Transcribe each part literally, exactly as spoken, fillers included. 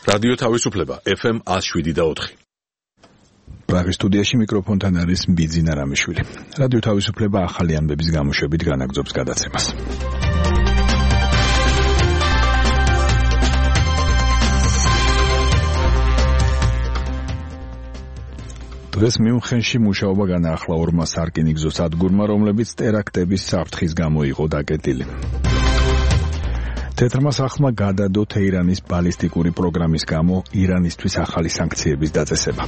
რადიო თავისუფლება ეფ ემ one oh seven და four. პრაღის სტუდიაში მიკროფონთან არის ბიძინა რამიშვილი. რადიო თავისუფლება ახალი ამბების გამოშვებით განაგრძობს გადაცემას. დღეს მიუნხენში მუშაობა განაახლა ორმა სარკინიგზო სადგურმა, რომლებიც ტერაქტების საფრთხის გამო იყო დაკეტილი. თეთრმა სახლმა გადადო თეირანის ბალისტიკური პროგრამის გამო ირანისთვის ახალი სანქციების დაწესება.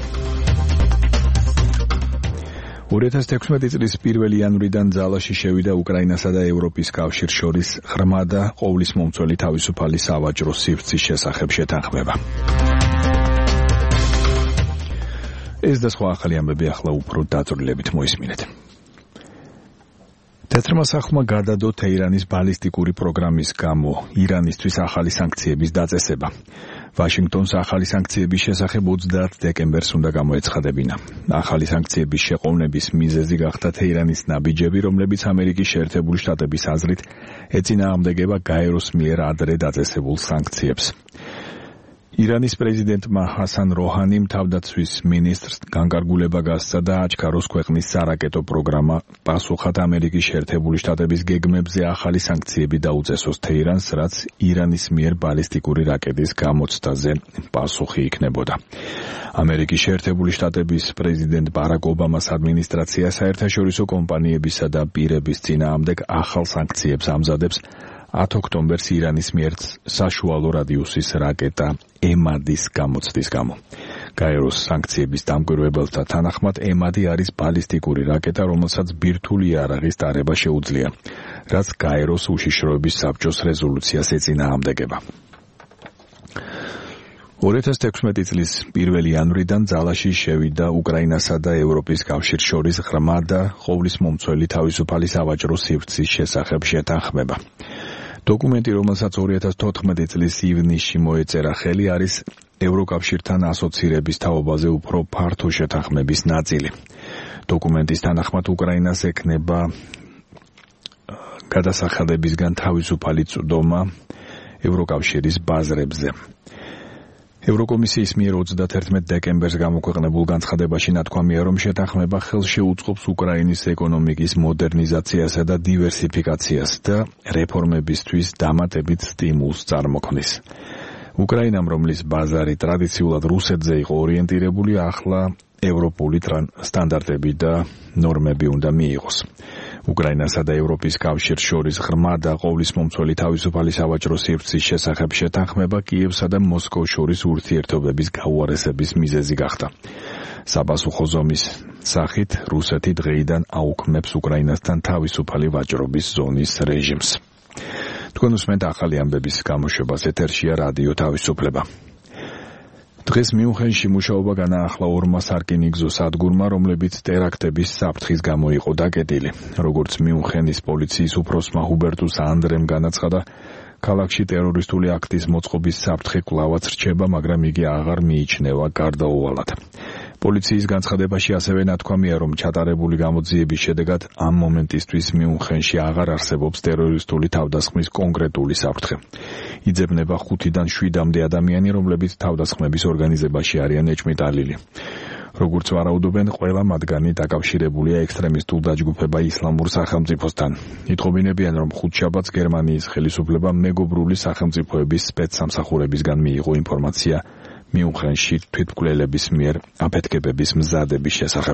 two thousand sixteen წლის პირველი იანვრიდან ძალაში შევიდა უკრაინასა და ევროპის კავშირს შორის ღრმა და ყოვლისმომცველი თავისუფალი სავაჭრო სივრცის შესახებ შეთანხმება. ეს და სხვა ახალი ამბები ახლა უფრო დაწვრილებით მოისმინეთ. თეთრმა სახლმა გადადო თეირანის ბალისტიკური პროგრამის გამო ირანისთვის ახალი სანქციების დაწესება. ვაშინგტონს ახალი სანქციების შესახებ ოცდაათ დეკემბერს უნდა გამოეცხადებინა. ახალი სანქციების შეყოვნების მიზეზი გახდა თეირანის ნაბიჯები, რომლებიც ამერიკის შეერთებული შტატების აზრით ეწინააღმდეგება გაეროს მიერ ადრე დაწესებულ სანქციებს. ირანის პრეზიდენტმა ჰასან როჰანიმ თავდაცვის მინისტრს განკარგულება გასცა და აჩქაროს ქვეყნის სარაკეტო პროგრამა პასუხად ამერიკის შეერთებული შტატების გეგმებზე ახალი სანქციები დაუწესოს თეირანს, რაც ირანის მიერ ბალისტიკური რაკეტის გამოცდაზე პასუხი იქნებოდა. ამერიკის შეერთებული შტატების პრეზიდენტ ბარაკ ობამას ადმინისტრაცია საერთაშორისო კომპანიებისა და პირების წინააღმდეგ ახალ სანქციებს ამზადებს ათ ოქტომბერს ირანის მიერ საშუალო რადიუსის რაკეტა ემადის გამოცდის გამო. გაეროს სანქციების დამკვირვებელთა თანახმად ემადი არის ბალისტიკური რაკეტა, რომელსაც ბირთვული იარაღის ტარება შეუძლია, რაც გაეროს უშიშროების საბჭოს რეზოლუციას ეწინააღმდეგება. two thousand sixteen წლის პირველი იანვრიდან ძალაში შევიდა უკრაინასა და ევროპის კავშირს შორის ღრმა და ყოვლისმომცველი თავისუფალი სავაჭრო სივრცის შესახებ შეთანხმება. დოკუმენტი, რომელსაც two thousand fourteen წლის ივნისში მოეწერა ხელი, არის ევროკავშირთან ასოცირების თაობაზე უფრო ფართო შეთანხმების ნაწილი. დოკუმენტის თანახმად უკრაინას ექნება გადასახადებისგან თავისუფალი წვდომა ევროკავშირის ბაზრებზე. ევროკომისიის მიერ ოცდაათი დეკემბერს გამოქვეყნებულ განცხადებაში ნათქვამია, რომ შეთანხმება ხელს შეუწყობს უკრაინის ეკონომიკის მოდერნიზაციასა და დივერსიფიკაციას და რეფორმებისთვის დამატებით სტიმულს წარმოქმნის. უკრაინამ, რომლის ბაზარი ტრადიციულად რუსეთზე იყო ორიენტირებული, ახლა ევროპული სტანდარტები და ნორმები უნდა მიიღოს. უკრაინასა და ევროპის კავშირს შორის ღრმა და ყოვლისმომცველი თავისუფალი სავაჭრო სივრცის შესახებ შეთანხმება კიევსა და მოსკოვს შორის ურთიერთობების გაუარესების მიზეზი გახდა. საპასუხო ზომის სახით რუსეთი დღეიდან აუქმებს უკრაინასთან თავისუფალი ვაჭრობის ზონის რეჟიმს. თქვენ უსმენთ ახალი ამბების გამოშვებას, ეთერშია რადიო თავისუფლება. დღეს მიუნხენში მუშაობა განაახლა ორმა სარკინიგზო სადგურმა, რომლებიც ტერაქტების საფრთხის გამო იყო დაკეტილი. როგორც მიუნხენის პოლიციის უფროსმა ჰუბერტუს ანდრემ განაცხადა, ქალაქში ტერორისტული აქტის მოწყობის საფრთხე კვლავაც რჩება, მაგრამ იგი აღარ მიიჩნევა გარდაუვალად. პოლიციის განცხადებაში ასევე ნათქვამია, რომ ჩატარებული გამოძიების შედეგად ამ მომენტისთვის მიუნხენში აღარ არსებობს ტერორისტული თავდასხმის კონკრეტული საფრთხე. იძებნება ხუთიდან შვიდამდე ადამიანი, რომლებიც თავდასხმების ორგანიზებაში არიან ეჭვმიტალილი. როგორც ვარაუდობენ, ყველა მათგანი დაკავშირებულია ექსტრემისტულ დაჯგუფება ისლამურ სახელმწიფოსთან. იტყობინებიან, რომ ხუთშაბათს გერმანიის ხელისუფლებამ მეგობრული სახელმწიფოების სპეცსამსახურებისგან მიიღო ინფორმაცია მიუნხენში თვითმკვლელების მიერ აფეთქებების მზადების შესახებ.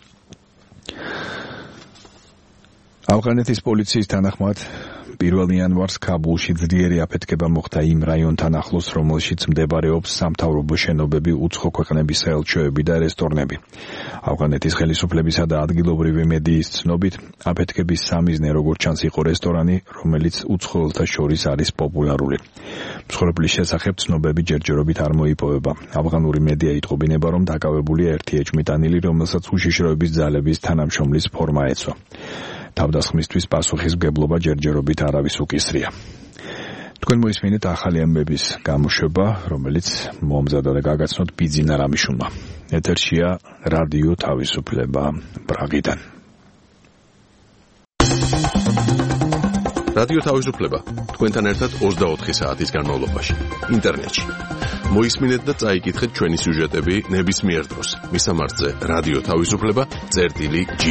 ავღანეთის პოლიციის თანახმად პირველ იანვარს ქაბულში ძლიერი აფეთქება მოხდა იმ რაიონთან ახლოს, რომელშიც მდებარეობს სამთავრობო შენობები, უცხო ქვეყნების საელჩოები და რესტორნები. ავღანეთის ხელისუფლებისა და ადგილობრივი მედიის ცნობით, აფეთქების სამიზნე როგორც ჩანს იყო რესტორანი, რომელიც უცხოელთა შორის არის პოპულარული. მსხვერპლის შესახებ ცნობები ჯერჯერობით არ მოიპოვება. ავღანური მედია იტყობინება, რომ დაკავებულია ერთი ეჭვმიტანილი, რომელსაც უშიშროების ძალების თანამშრომლის ფორმა ეცვა. თავდასხმისთვის პასუხისმგებლობა ჯერჯერობით არავის უკისრია. თქვენ მოისმინეთ ახალი ამბების გამოშვება, რომელიც მომზადდა და გაგაცნოთ ბიძინა რამიშვილმა. ეთერშია რადიო თავისუფლება პრაღიდან. რადიო თავისუფლება თქვენთან ერთად ოცდაოთხი საათის განმავლობაში ინტერნეტში. მოისმინეთ და წაიკითხეთ ჩვენი სიუჟეტები ნებისმიერ დროს. მისამართზე რადიო თავისუფლება წერტილი ჯი.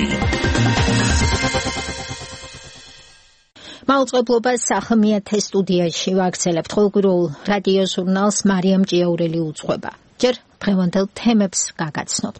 მაუწყებლობა სახმიათე სტუდიაში ვაგრძელებთ ყოველკვირეულ რადიო ჟურნალს მარიამ ჭიაურელი უძღვება. ჯერ დღევანდელ თემებს გაგაცნობთ.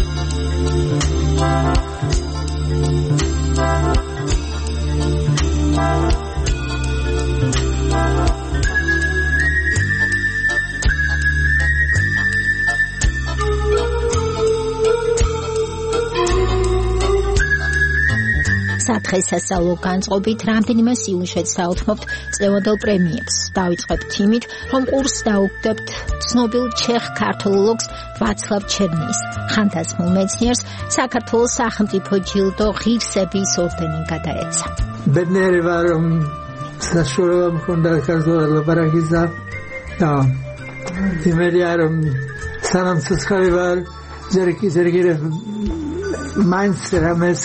სადღესასწაულო განწყობით რამდენიმე სიუჟეტს საუბრობთ წლევანდელ პრემიებს. დავიწყებთ იმით, რომ ყურს დაუგდებთ ცნობილ ჩეხ ქართველოლოგს ვაცლავ ჩერნიის, ხანთასმულ მეცნიერს საქართველოს სახელმწიფო ჯილდო ღირსების ორდენი გადაეცა. ბედნიერი ვარ, რომ საშუალება მქონდა ქართულად ლაპარაკისა და იმედია, რომ სანამ ცოცხალი ვარ, ჯერ კი ჯერ კიდევ მაინც რამეს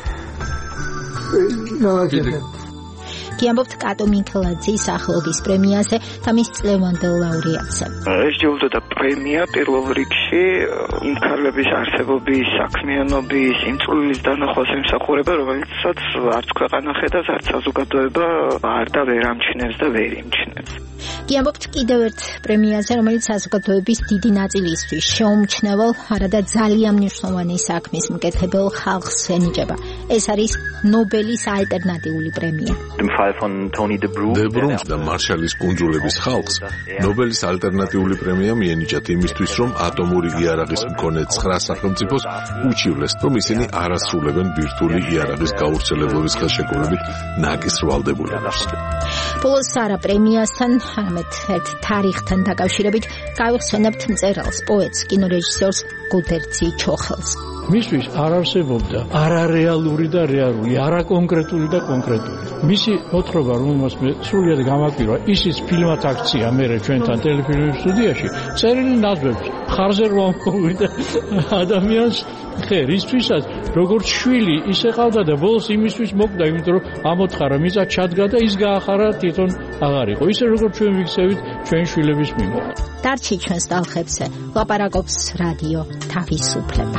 კი ამბობთ კატო მიქელაძის სახელობის პრემიაზე და მის წლევანდელ ლაურეატზე. ეს ჯილდო და პრემია პირველ რიგში იმ ქალების არსებობის, საქმიანობის, იმ წვლილის დანახვას ემსახურება, რომელიცაც არც ქვეყანა ხედავს, არც საზოგადოება არ და ვერ ამჩნევს და ვერ იმჩნევს. კი ამბობთ კიდევ ერთ პრემიაზე, რომელიც საზოგადოების დიდი ნაწილისთვის შეუმჩნევალ, არადა ძალიან მნიშვნელოვანი საქმის მკეთებელ ხალხს ენიჭება. ეს არის ნობელის ალტერნატიული პრემია. დებრუნს და მარშალის კუნძულების ხალხს ნობელის ალტერნატიული პრემია მიენიჭათ იმისთვის, რომ ატომური იარაღის მქონე ცხრა სახელმწიფოს უჩივლეს, რომ ისინი არ ასრულებენ ბირთვული იარაღის გავრცელებლობის ხელშეკრულებით ნაკის ვალდებულებას. ბოლოს არა პრემიასთან, არამედ ერთ თარიღთან დაკავშირებით გავიხსენებთ მწერალს, პოეტს, კინორეჟისორს გუდერძი ჩოხელს. მისთვის არ არსებობდა არარეალური და რეალური, არაკონკრეტული და კონკრეტული. მისი მოთხრობა, რომელმაც მე სრულიად გამაკვირვა, ისიც ფილმად აქცია მე ჩვენთან ტელეფილმის სტუდიაში, წერილი ნაზვებს ხარზე რო ამოვიდა ადამიანს ხერ ისთვისაც, როგორც შვილი ისე ყავდა და ბოლოს იმისთვის მოკდა, იმიტომ რომ ამოთხარა, მიწა ჩადგა და ის გაახარა თვითონ აღარ იყო. ისე როგორც ჩვენ ვიქცევით ჩვენი შვილების მიმართ. დარჩი ჩვენს ტალღებზე, ლაპარაკობს რადიო თავისუფლება.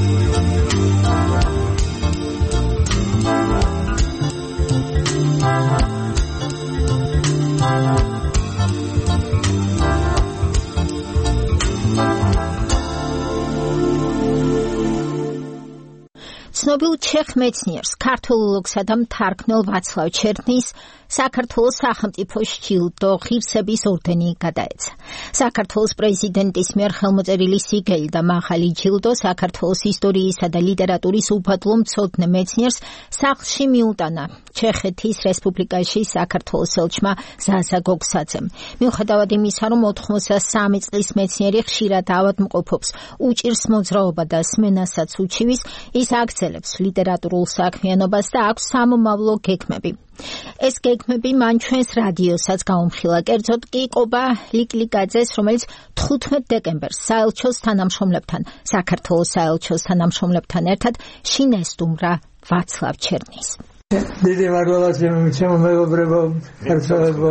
ცნობილ ჩეხ მეცნიერს, ქართველოლოგსა და მთარგმნელ ვაცლავ ჩერნიის საქართველოს სახელმწიფოს ჯილდო ღირსების ორდენი გადაეცა. საქართველოს პრეზიდენტის მიერ ხელმოწერილი სიგელი და მაღალი ჯილდო საქართველოს ისტორიისა და ლიტერატურის უბადლო მცოდნე მეცნიერს სახლში მიუტანა ჩეხეთის რესპუბლიკაში საქართველოს ელჩმა ზაზა გოგსაძემ. მიუხედავად იმისა, რომ ოთხმოცდასამი წლის მეცნიერი ხშირად ავადმყოფობს, უჭირს მოძრაობა და სმენასაც უჩივის, ის აგრძელებს ლიტერატურულ საქმიანობას და აქვს სამომავლო გეგმები. ეს გეგმები მან ჩვენს რადიოსაც გაუმხილა, კერძოდ კი ყობა ლიკლიკაძეს, რომელიც თხუთმეტ დეკემბერს საელჩოს თანამშრომლებთან, საქართველოს საელჩოს თანამშრომლებთან ერთად შინ ესტუმრა ვაცლავ ჩერნიის. დიდი მადლობა ჩემო მეგობრებო, ქართველებო.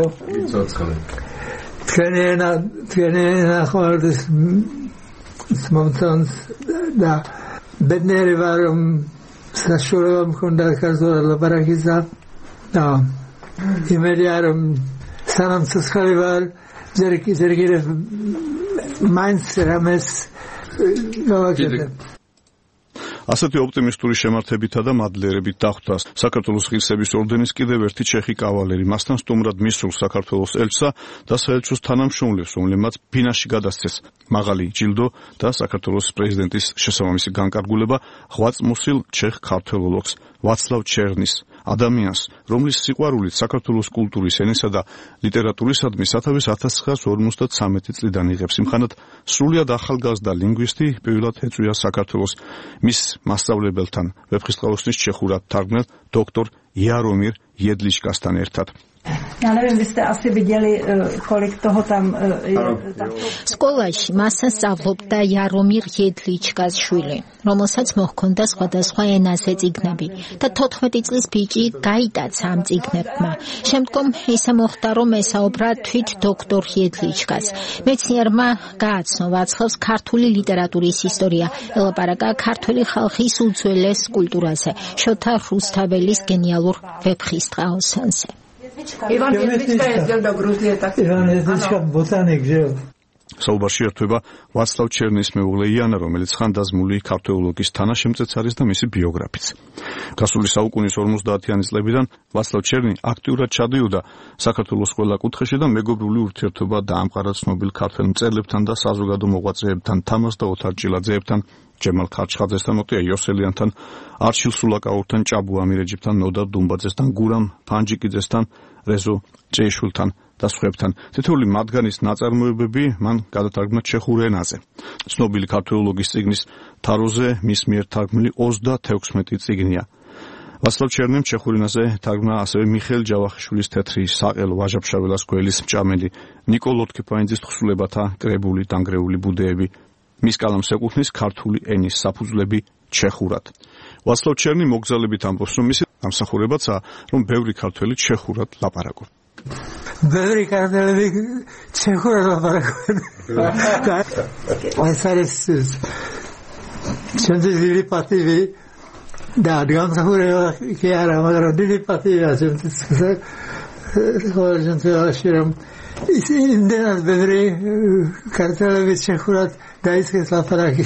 თქვენი ენა, თქვენი ენა ხმარდეს მომწონს და ბედნიერი ვარ, რომ საშუალება მქონდა ქართულად ლაპარაკისა და იმედია, რომ სანამ ცოცხალი ვარ, ჯერ კი ჯერ კიდევ მაინც რამეს გავაკეთებ. ასეთი ოპტიმისტური შემართებითა და მადლიერებით დახვდა საქართველოს ღირსების ორდენის კიდევ ერთი ჩეხი კავალერი. მასთან სტუმრად მისურს საქართველოს ელჩსა და საელჩოს თანამშრომლებს, რომლებმაც ფინაში გადასცეს მაღალი ჯილდო და საქართველოს პრეზიდენტის შესაბამისი განკარგულება ღვაწლმოსილ ჩეხ ქართველოლოგს ვაცლავ ჩერნის, ადამიანს, რომლის სიყვარულით საქართველოს კულტურის, ენისა და ლიტერატურისადმი სათავეს ათას ცხრაასი ორმოცდათვრამეტი წლიდან იღებს. იმხანად სრულიად ახალგაზრდა ლინგვისტი პირველად ეწვია საქართველოს მის მასწავლებელთან, ვეფხისტყაოსნის ჩეხურად თარგმნელ დოქტორ იარომირ Jedličkasთან ერთად. Ja neviem, vy ste asi videli, kolik toho tam je. სკოლაში მასთან სწავლობდა იარომირ იედლიჩკას შვილი, რომელსაც მოჰქონდა სხვადასხვა ენაზე წიგნები და თოთხმეტი წლის ბიჭი გაიტაცა ამ წიგნებმა. შემდგომ ისე მოხდა, რომ ესაუბრა თვით დოქტორ იედლიჩკას. მეცნიერმა გააცნო ვაცლავს ქართული ლიტერატურის ისტორია, ელაპარაკა ქართული ხალხის უძველეს კულტურაზე, შოთა რუსთაველის გენიალურ ვეფხისტყაოსანზე. Иван Едвичка ездил до Грузии, так. Иван Едвичка ботаник жил. საუბარში ერთვება ვაცლავ ჩერნის მეუღლე იანა, რომელიც ხანდაზმული ქართველოლოგის თანაშემწეც არის და მისი ბიოგრაფიც. გასული საუკუნის ორმოცდაათიანი წლებიდან ვაცლავ ჩერნი აქტიურად ჩადიოდა საქართველოს ყველა კუთხეში და მეგობრული ურთიერთობა დაამყარა ცნობილ ქართველ მწერლებთან და საზოგადო მოღვაწეებთან, თამაზ და ოთარ ჭილაძეებთან, ჯემალ ქარჩხაძესთან, ოტია იოსელიანთან, არჩილ სულაკაურთან, ჭაბუ ამირეჯიბთან, ნოდარ დუმბაძესთან, გურამ ფანჯიკიძესთან, რეზო ჭეიშვილთან და სხვებთან. თითოეული მათგანის ნაწარმოებები მან გადათარგმნა ჩეხურ ენაზე. ცნობილი ქართველოლოგის წიგნის თაროზე მის მიერ თარგმნილი ოცდათექვსმეტი წიგნია. ვაცლავ ჩერნიმ ჩეხურ ენაზე თარგმნა ასევე მიხეილ ჯავახიშვილის თეთრი საყელო, ვაჟა-ფშაველას გველის მჭამელი, ნიკო ლოტქიფანიძის თხზულებათა კრებული დანგრეული ბუდეები. მის კალამს ეკუთვნის ქართული ენის საფუძვლები ჩეხურად. ვაცლავ ჩერნი მოგზალებით ამბობს, რომ მისი დამსახურებაცაა, რომ ბევრი ქართველი ჩეხურად ლაპარაკობს. ბევრი ქართველი ჩეხურად ლაპარაკობენ. ეს არის ჩემთვის დიდი პატივი და დამსახურება კი არა, მაგრამ დიდი პატივია ჩემთვის. ხოლმე შემთხვევაში რომ ის იმდენად ბევრი ქართველები ჩეხურად დაიწყეს ლაპარაკი.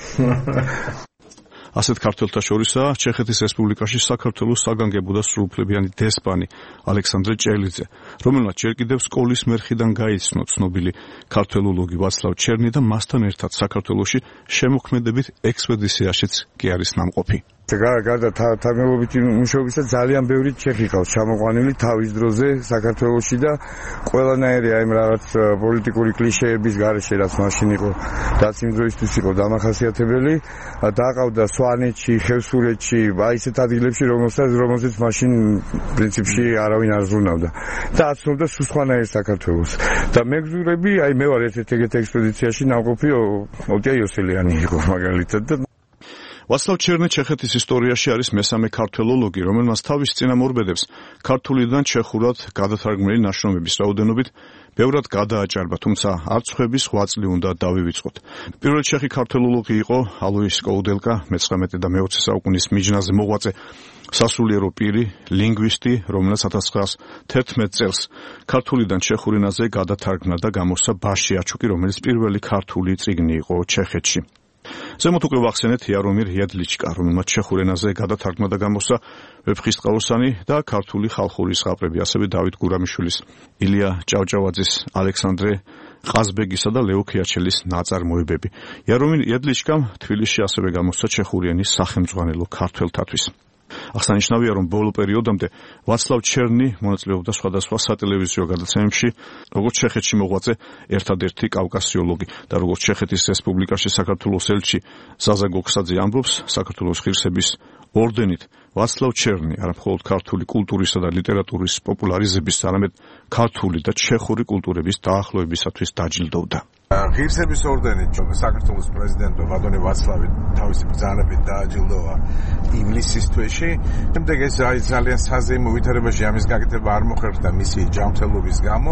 ასეთ ქართველთა შორისაა ჩეხეთის რესპუბლიკაში საქართველოს საგანგებო და სრულუფლებიანი დესპანი ალექსანდრე ჭელიძე, რომელმაც ჯერ კიდევ სკოლის მერხიდან გაიცნო ცნობილი ქართველოლოგი ვაცლავ ჩერნი და მასთან ერთად საქართველოში შემოქმედებით ექსპედიციაშიც კი არის ნამყოფი. გარდა თარგმნელობითი მუშაობისა ძალიან ბევრი ჩეხი ყავს ჩამოყვანილი თავის დროზე საქართველოში და ყველანაირი აი რაღაც პოლიტიკური კლიშეების გარეშე რაც მაშინ იყო რაც იმ დროისთვის იყო დამახასიათებელი დაყავდა სვანეთში, ხევსურეთში, აი ესეთ ადგილებში რომელსაც რომელზეც მაშინ პრინციპში არავინ არ ზრუნავდა და აცნობდა სულ სხვანაირ საქართველოს და მეგზურები აი მე ვარ ერთ-ერთ ეგეთ ექსპედიციაში ნამყოფი ოტია იოსელიანი იყო მაგალითად და ვაცლავ ჩერნი ჩეხეთის ისტორიაში არის მესამე ქართველოლოგი, რომელმაც თავის წინამორბედებს ქართულიდან ჩეხურად გადათარგმნილი ნაშრომების რაოდენობით ბევრად გადააჭარბა, თუმცა არც ხვების სხვა წლი უნდა დავივიწყოთ. პირველი ჩეხი ქართველოლოგი იყო ალოის კოუდელკა, მეცხრამეტე და მეოცე საუკუნის მიჯნაზე მოღვაწე სასულიერო პირი, ლინგვისტი, რომელიც ათას ცხრაას თერთმეტ წელს ქართულიდან ჩეხურ ენაზე გადათარგმნა და გამოსცა ბაში აჩუკი, რომელიც პირველი ქართული წიგნი იყო ჩეხეთში. ზემოთ უკვე ვახსენეთ იარომირ იედლიჩკა, რომელმაც ჩეხურ ენაზე გადათარგმნა და გამოსცა ვეფხისტყაოსანი და ქართული ხალხური ზღაპრები, ასევე დავით გურამიშვილის, ილია ჭავჭავაძის, ალექსანდრე ყაზბეგისა და ლეო ქიაჩელის ნაწარმოებები. იარომირ იედლიჩკამ თბილისში ასევე გამოსცა ჩეხური ენის სახელმძღვანელო ქართველთათვის. აღსანიშნავია, რომ ბოლო პერიოდამდე ვაცლავ ჩერნი მონაწილეობდა სხვადასხვა სატელევიზიო გადაცემებში, როგორც ჩეხეთში მოღვაწე ერთადერთი კავკასიოლოგი და როგორც ჩეხეთის რესპუბლიკაში საქართველოს ელჩი ზაზა გოქსაძე ამბობს, საქართველოს ღირსების ორდენით ვაცლავ ჩერნი არა მხოლოდ ქართული კულტურისა და ლიტერატურის პოპულარიზების, არამედ ქართული და ჩეხური კულტურების დაახლოებისათვის დაჯილდოვდა. ღირსების ორდენით საქართველოს პრეზიდენტმა ბატონი ვაცლავი თავისი ბრძანებით დააჯილდოვა ივლისის თვეში. შემდეგ ეს ძალიან საზეიმო ვითარებაში ამის გაკეთება არ მოხერხდა მისი ჯანმრთელობის გამო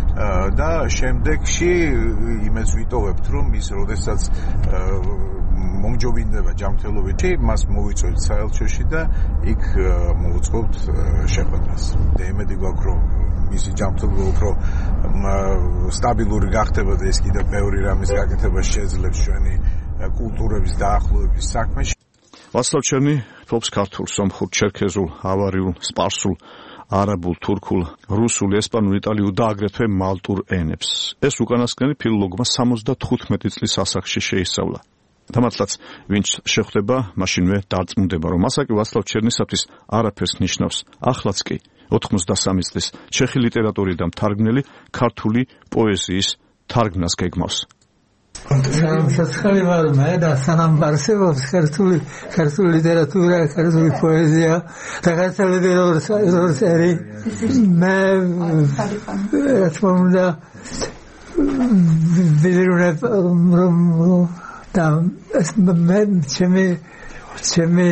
და შემდეგში იმედს ვიტოვებთ, რომ ის როდესაც მომჯობინდება ჯანმრთელობით, მას მოვიწვევთ საელჩოში და იქ მოვუწყობთ შეხვედრას. და იმედი გვაქვს, რომ მისი ჯანმრთელობა უფრო სტაბილური გახდება და ის კიდევ ბევრი რამის გაკეთებას შეძლებს ჩვენი კულტურების დაახლოების საქმეში. ვაცლავ ჩერნი ფლობს ქართულ, სომხურ, ჩერქეზულ, ავარიულ, სპარსულ, არაბულ, თურქულ, რუსულ, ესპანურ, იტალიურ და აგრეთვე მალტურ ენებს. ეს უკანასკნელი ფილოლოგმა სამოცდათხუთმეტი წლის ასაკში შეისწავლა. დამატლაც ვინც შეხვდება, მაშინვე დარწმუნდება, რომ ასაკი ვაცლავ ჩერნისათვის არაფერს ნიშნავს. ახლაც კი ოთხმოცდასამი წლის ჩეხი ლიტერატურიდან თარგმნილი ქართული პოეზიის თარგმნას გეგმავს. სანამ საცხარი ვარ მე და სანამ არსებობს ქართული ქართული ლიტერატურა, ქართული პოეზია და ქართული ლიტერატური მე რა თქმა უნდა ვიდრუნებ რომ და მე ჩემი ჩემი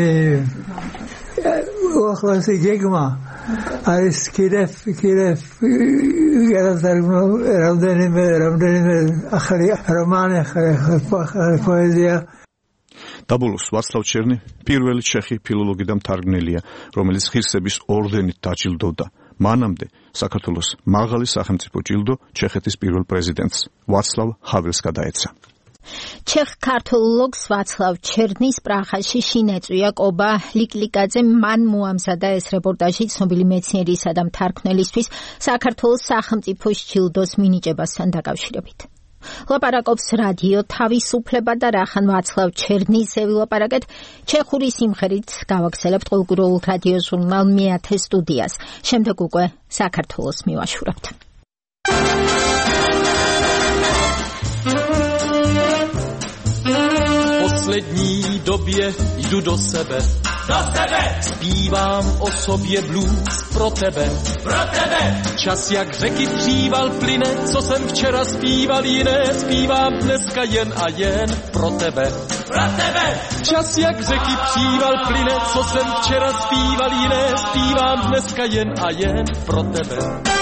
უახლოესი გეგმა არის კიდევ კიდევ გადასარგმო რამდენიმე რამდენიმე ახალი რომანი, ახალი პოეზია. დაბოლოს ვაცლავ ჩერნი პირველი ჩეხი ფილოლოგი და მთარგმნელია, რომელიც ღირსების ორდენით დაჯილდოვდა. მანამდე საქართველოს მაღალი სახელმწიფო ჯილდო ჩეხეთის პირველ პრეზიდენტს ვაცლავ ჰაველს გადაეცა. ჩეხ ქართოლოგს ვაცლავ ჩერნის პრაღაში შინეწვია კობა ლიკლიკაძე მან მოამზადა ეს რეპორტაჟი ცნობილი მეცნიერისა და მთარგმნელისთვის საქართველოს სახელმწიფოს ჯილდოს მინიჭებასთან დაკავშირებით. ლაპარაკობს რადიო თავისუფლება და რახან ვაცლავ ჩერნიზე ვილაპარაკეთ ჩეხური სიმღერით გავაგზავნებთ ყოველკვირეულ რადიო ჟურნალ მეათე სტუდიას. შემდეგ უკვე საქართველოს მივაშურებთ. V poslední době jdu do sebe, do sebe, zpívám o sobě blues pro tebe, pro tebe. Čas jak řeky příval plyne, co jsem včera zpíval jiné, zpívám dneska jen a jen pro tebe, pro tebe. Čas jak řeky příval plyne, co jsem včera zpíval jiné, zpívám dneska jen a jen pro tebe.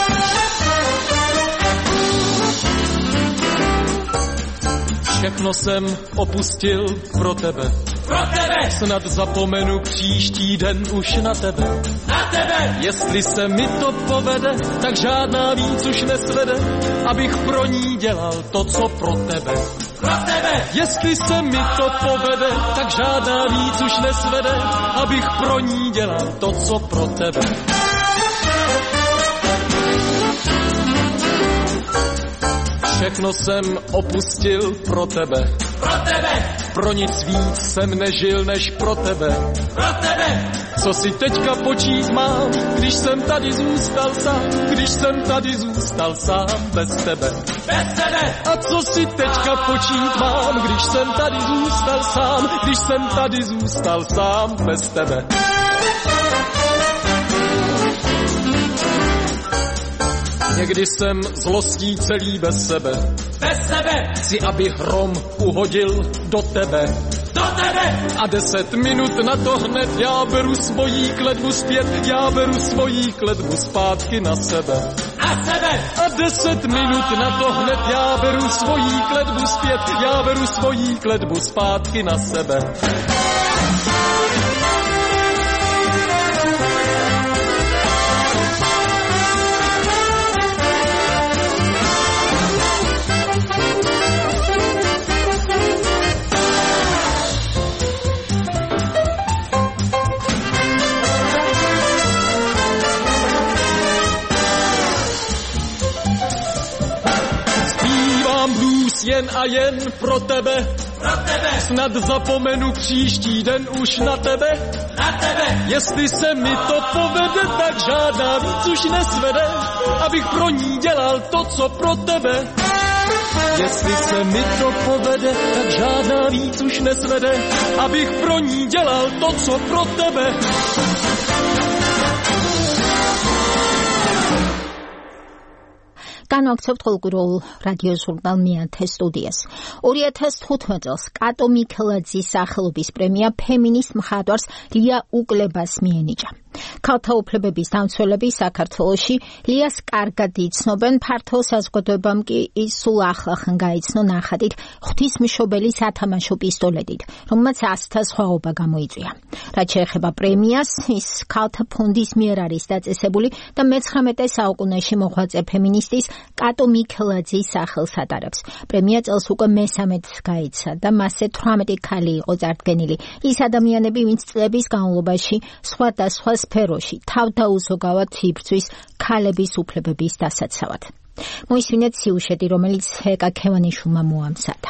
Všechno jsem opustil pro tebe. Pro tebe. Snad zapomenu příští den už na tebe. Na tebe. Jestli se mi to povede, tak žádná víc už nesvede, abych pro ní dělal to, co pro tebe. Pro tebe. Jestli se mi to povede, tak žádná víc už nesvede, abych pro ní dělal to, co pro tebe. Všechno jsem opustil pro tebe. Pro tebe. Pro nic víc jsem nežil než pro tebe. Pro tebe. Co si teďka počít mám, když jsem tady zůstal sám, když jsem tady zůstal sám bez tebe. Bez tebe. A co si teďka počít mám, když jsem tady zůstal sám, když jsem tady zůstal sám bez tebe. Někdy jsem zlostí celý bez sebe. Bez sebe. Chci, aby hrom uhodil do tebe. Do tebe. A deset minut na to hned já beru svojí kletbu zpět, já beru svojí kletbu zpátky na sebe. Na sebe. A deset minut na to hned já beru svojí kletbu zpět, já beru svojí kletbu zpátky na sebe. Jen a jen pro tebe, pro tebe. Snad zapomenu příští den už na tebe, na tebe. Jestli se mi to povede, tak žádná víc už nesvede, abych pro ní dělal to, co pro tebe. Jestli se mi to povede, tak žádná víc už nesvede, abych pro ní dělal to, co pro tebe. განვაგრძობთ ყოველკვირეულ რადიო ჟურნალ მეათე სტუდიას. ორი ათას თხუთმეტ წელს კატო მიქელაძის სახელობის პრემია ფემინისტ მხატვარს ლია უკლებას მიენიჭა. ქალთა უფლებების დამცველები საქართველოში ლიას კარგად იცნობენ, ფართო საზოგადოებამ კი ის სულ ახლახან გაიცნო ნახატით ღვთისმშობელი სათამაშო პისტოლეტით, რომელმაც ასთა სხვაობა გამოიწვია. რაც შეეხება პრემიას, ის ქალთა ფონდის მიერ არის დაწესებული და მეცხრამეტე საუკუნეში მოღვაწე ფემინისტის კატო მიქელაძის სახელს ატარებს. პრემია წელს უკვე მესამედ გაიცა და მასზე თვრამეტი ქალი იყო წარდგენილი. ის ადამიანები, ვინც წლების განმავლობაში სხვადასხვა სფეროში თავდაუზოგავად იბრძვის ქალების უფლებების დასაცავად. მოისმინეთ სიუჟეტი, რომელიც ეკა ქევანიშვილმა მოამზადა.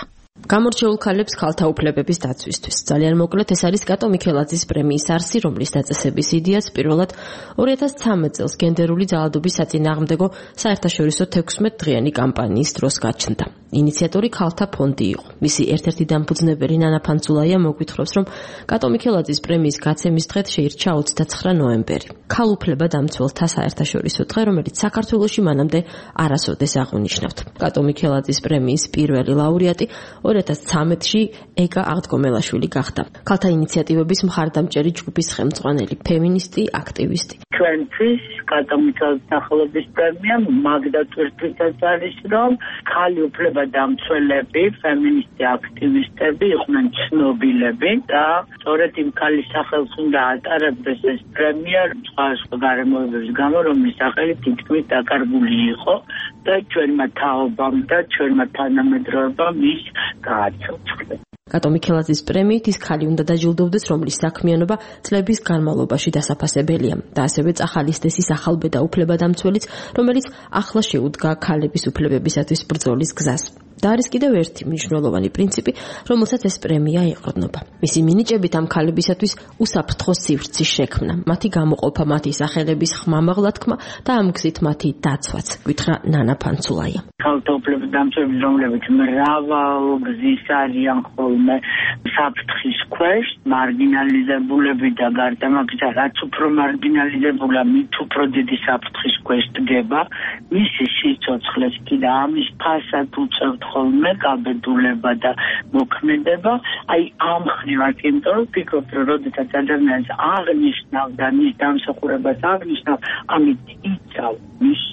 გამორჩეულ ქალებს ქალთა უფლებების დაცვისთვის. ძალიან მოკლედ ეს არის კატო მიქელაძის პრემიის არსი, რომლის დაწესების იდეაც პირველად ორი ათას ცხრამეტ წელს გენდერული ძალადობის საწინააღმდეგო საერთაშორისო თექვსმეტ დღიანი კამპანიის დროს გაჩნდა. ინიციატორი ქალთა ფონდი იყო. მისი ერთ-ერთი დამფუძნებელი ნანა ფანცულაია მოგვითხრობს, რომ კატო მიქელაძის პრემიის გაცემის დღედ შეირჩა ოცდაცხრა ნოემბერი. ქალ უფლებადამცველთა საერთაშორისო დღე, რომელიც საქართველოში მანამდე არასოდეს აღუნიშნავთ. კატო მიქელაძის პრემიის პირველი ლაურეატი ორი ათას ცხრამეტში ეკა აღდგომელაშვილი გახდა. ქალთა ინიციატივების მხარდამჭერი ჯგუფის ხელმძღვანელი, ფემინისტი, აქტივისტი. ჩვენთვის კატო მიქელაძის სახელობის პრემია მაგდა ტვირთვისაც არის, რომ ქალი უფლებადამცველები, ფემინისტი, აქტივისტები იყვნენ ცნობილები და სწორედ იმ ქალის სახელს უნდა ატარებდეს ეს პრემია სხვადასხვა გარემოებების გამო, რომლის სახელი თითქმის დაკარგული იყო და ჩვენმა თაობამ და ჩვენმა თანამედროვეობამ ის გააცოცხლეს. კატო მიქელაძის პრემიით ის ქალი უნდა დაჯილდოვდეს, რომლის საქმიანობა წლების განმავლობაში დასაფასებელია და ასევე წახალისდეს ის ახალბედა უფლებადამცველიც, რომელიც ახლა შეუდგა ქალების უფლებებისათვის ბრძოლის გზას. და არის კიდევ ერთი მნიშვნელოვანი პრინციპი, რომელსაც ეს პრემია ეყრდნობა. მისი მინიჭებით ამ ქალებისათვის უსაფრთხო სივრცის შექმნა, მათი გამოყოფა, მათი სახელების ხმამაღლა თქმა და ამ გზით მათი დაცვაც, გითხრა ნანა ფანცულაია. ქალთა უფლებადამცველები, რომლებიც მრავალ გზის არიან ხოლმე საფრთხის ქვეშ, მარგინალიზებულები და გარდა ამისა, რაც უფრო მარგინალიზებულა, მით უფრო დიდი საფრთხის ქვეშ დგება, მისი სიცოცხლეს კი და ამის ფასად უწევთ ხოლმე გაბედულება და მოქმედება. აი ამ ხრივად, იმიტომ რომ ფიქრობ, რომ როდესაც ადამიანს აღნიშნავ და მის დამსახურებას აღნიშნავ, ამით იცავ მის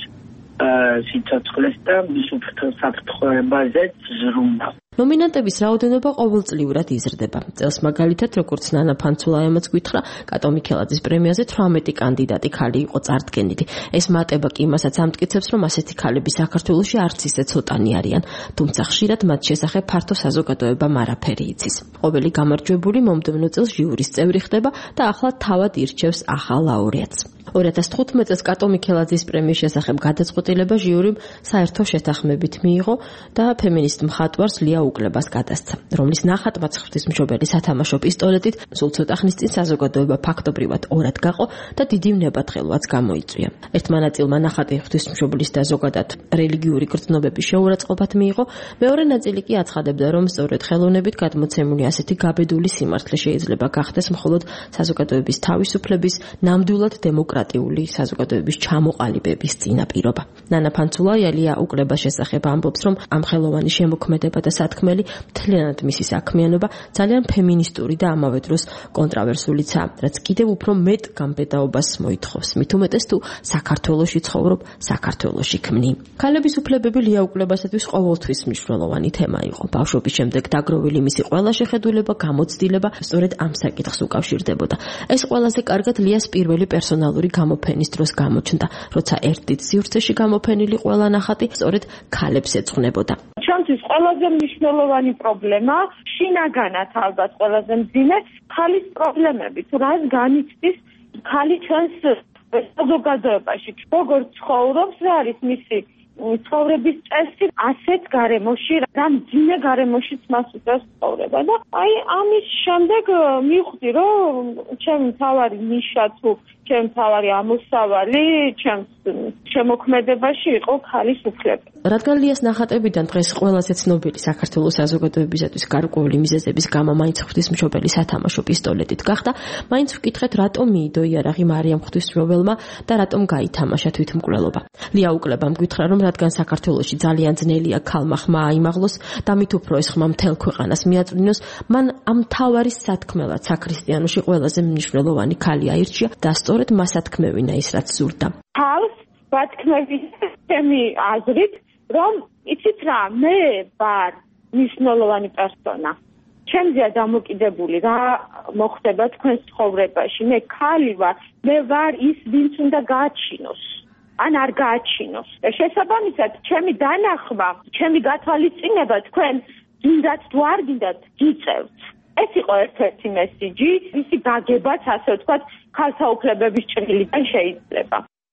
სიცოცხლეს და მის უსაფრთხოებაზე ზრუნავ. ნომინანტების რაოდენობა ყოველწლიურად იზრდება. წელს მაგალითად, როგორც ნანა ფანცულაიამაც გითხრა, კატო მიქელაძის პრემიაზე თვრამეტი კანდიდატი ქალი იყო წარდგენილი. ეს მატება კი იმასაც ამტკიცებს, რომ ასეთი ქალები საქართველოში არც ისე ცოტანი არიან, თუმცა ხშირად მათ შესახებ ფართო საზოგადოებამ არაფერი იცის. ყოველი გამარჯვებული მომდევნო წელს ჟიურის წევრი ხდება და ახლა თავად ირჩევს ახალ ლაურეატს. ორი ათას თხუთმეტ წელს კატო მიქელაძის პრემიის შესახებ გადაწყვეტილება ჟიურიმ საერთო შეთანხმებით მიიღო და ფემინისტ მხატვარს ლია უკლებას გადასცა, რომლის ნახატმაც ღვთისმშობელი სათამაშო პისტოლეტით სულ ცოტა ხნის წინ საზოგადოება ფაქტობრივად ორად გაყო და დიდი ნებადღელვაც გამოიწვია. ერთმა ნაწილმა ნახატი ღვთისმშობლის და ზოგადად რელიგიური გრძნობების შეურაცხყოფად მიიღო, მეორე ნაწილი კი აცხადებდა, რომ სწორედ ხელოვნებით გადმოცემული ასეთი გაბედული სიმართლე შეიძლება გახდეს მხოლოდ საზოგადოების თავისუფლების, ნამდვილად დემოკრატიული საზოგადოების ჩამოყალიბების წინაპირობა. ნანა ფანცულაია ლია უკლებას შესახებ ამბობს, რომ ამ ხელოვანი შემოქმედება და სათქმელი მთლიანად მისი საქმიანობა ძალიან ფემინისტური და ამავე დროს კონტრავერსულიცაა, რაც კიდევ უფრო მეტ გამბედაობას მოითხოვს. მით უმეტეს თუ საქართველოში ცხოვრობ, საქართველოში ქმნი. ქალების უფლებები ლია უკლებასათვის ყოველთვის მნიშვნელოვანი თემა იყო. ბავშვობის შემდეგ დაგროვილი მისი ყველა შეხედულება, გამოცდილება სწორედ ამ საკითხს უკავშირდებოდა. ეს ყველაზე კარგად ლიას პირველი პერსონალური გამოფენის დროს გამოჩნდა, როცა ერთ დიდ სივრცეში გამოფენილი ყველა ნახატი სწორედ ქალებს ეძღვნებოდა. ჩვენთვის ყველაზე მნიშვნელოვანი პრობლემა, შინაგანად ალბათ ყველაზე მძიმე, ქალის პრობლემები, თუ რას განიცდის ქალი ჩვენს საზოგადოებაში, როგორ ცხოვრობს, რა არის მისი ცხოვრების წესი, ასეთ გარემოში, რა მძიმე გარემოშიც მას უწევს ცხოვრება და აი ამის შემდეგ მივხვდი, რომ ჩემი მთავარი ნიშა თუ ჩემი მთავარი ამოსავალი ჩემს შემოქმედებაში იყო ქალის უფლება. რადგან ლიას ნახატებიდან დღეს ყველაზე ცნობილი საქართველოს საზოგადოებისათვის გარკვეული მიზეზების გამო მაინც ღვთისმშობელი სათამაშო პისტოლეტით გახდა, მაინც ვკითხეთ, რატომ მიიდო იარაღი მარიამ ღვთისმშობელმა და რატომ გაითამაშა თვითმკვლელობა. ლია უკლებამ გითხრა, რომ რადგან საქართველოში ძალიან ძნელია ქალმა ხმა აიმაღლოს და მით უფრო ეს ხმა მთელ ქვეყანას მიაწვრინოს, მან ამ მთავარი სათქმელად საქრისტიანოში ყველაზე მნიშვნელოვანი ქალი აირჩია და სწორედ მას ათქმევინა ის, რაც ზურდა. ქალს ვათქმევით ჩემი აზრით, რომ იცით რა, მე ვარ მნიშვნელოვანი პერსონა. ჩემზეა დამოკიდებული რა მოხდება თქვენს ცხოვრებაში. მე ქალი ვარ, მე ვარ ის, ვინც უნდა გააჩინოს. ან არ გააჩინოს. და შესაბამისად, ჩემი დანახმა, ჩემი გათვალისწინება თქვენ გინდათ თუ არ გინდათ გიწევთ. ეს იყო ერთ-ერთი მესიჯი, ისი გაგებაც, ასე ვთქვათ, ქალთა უფლებების ჭრილიდან შეიძლება.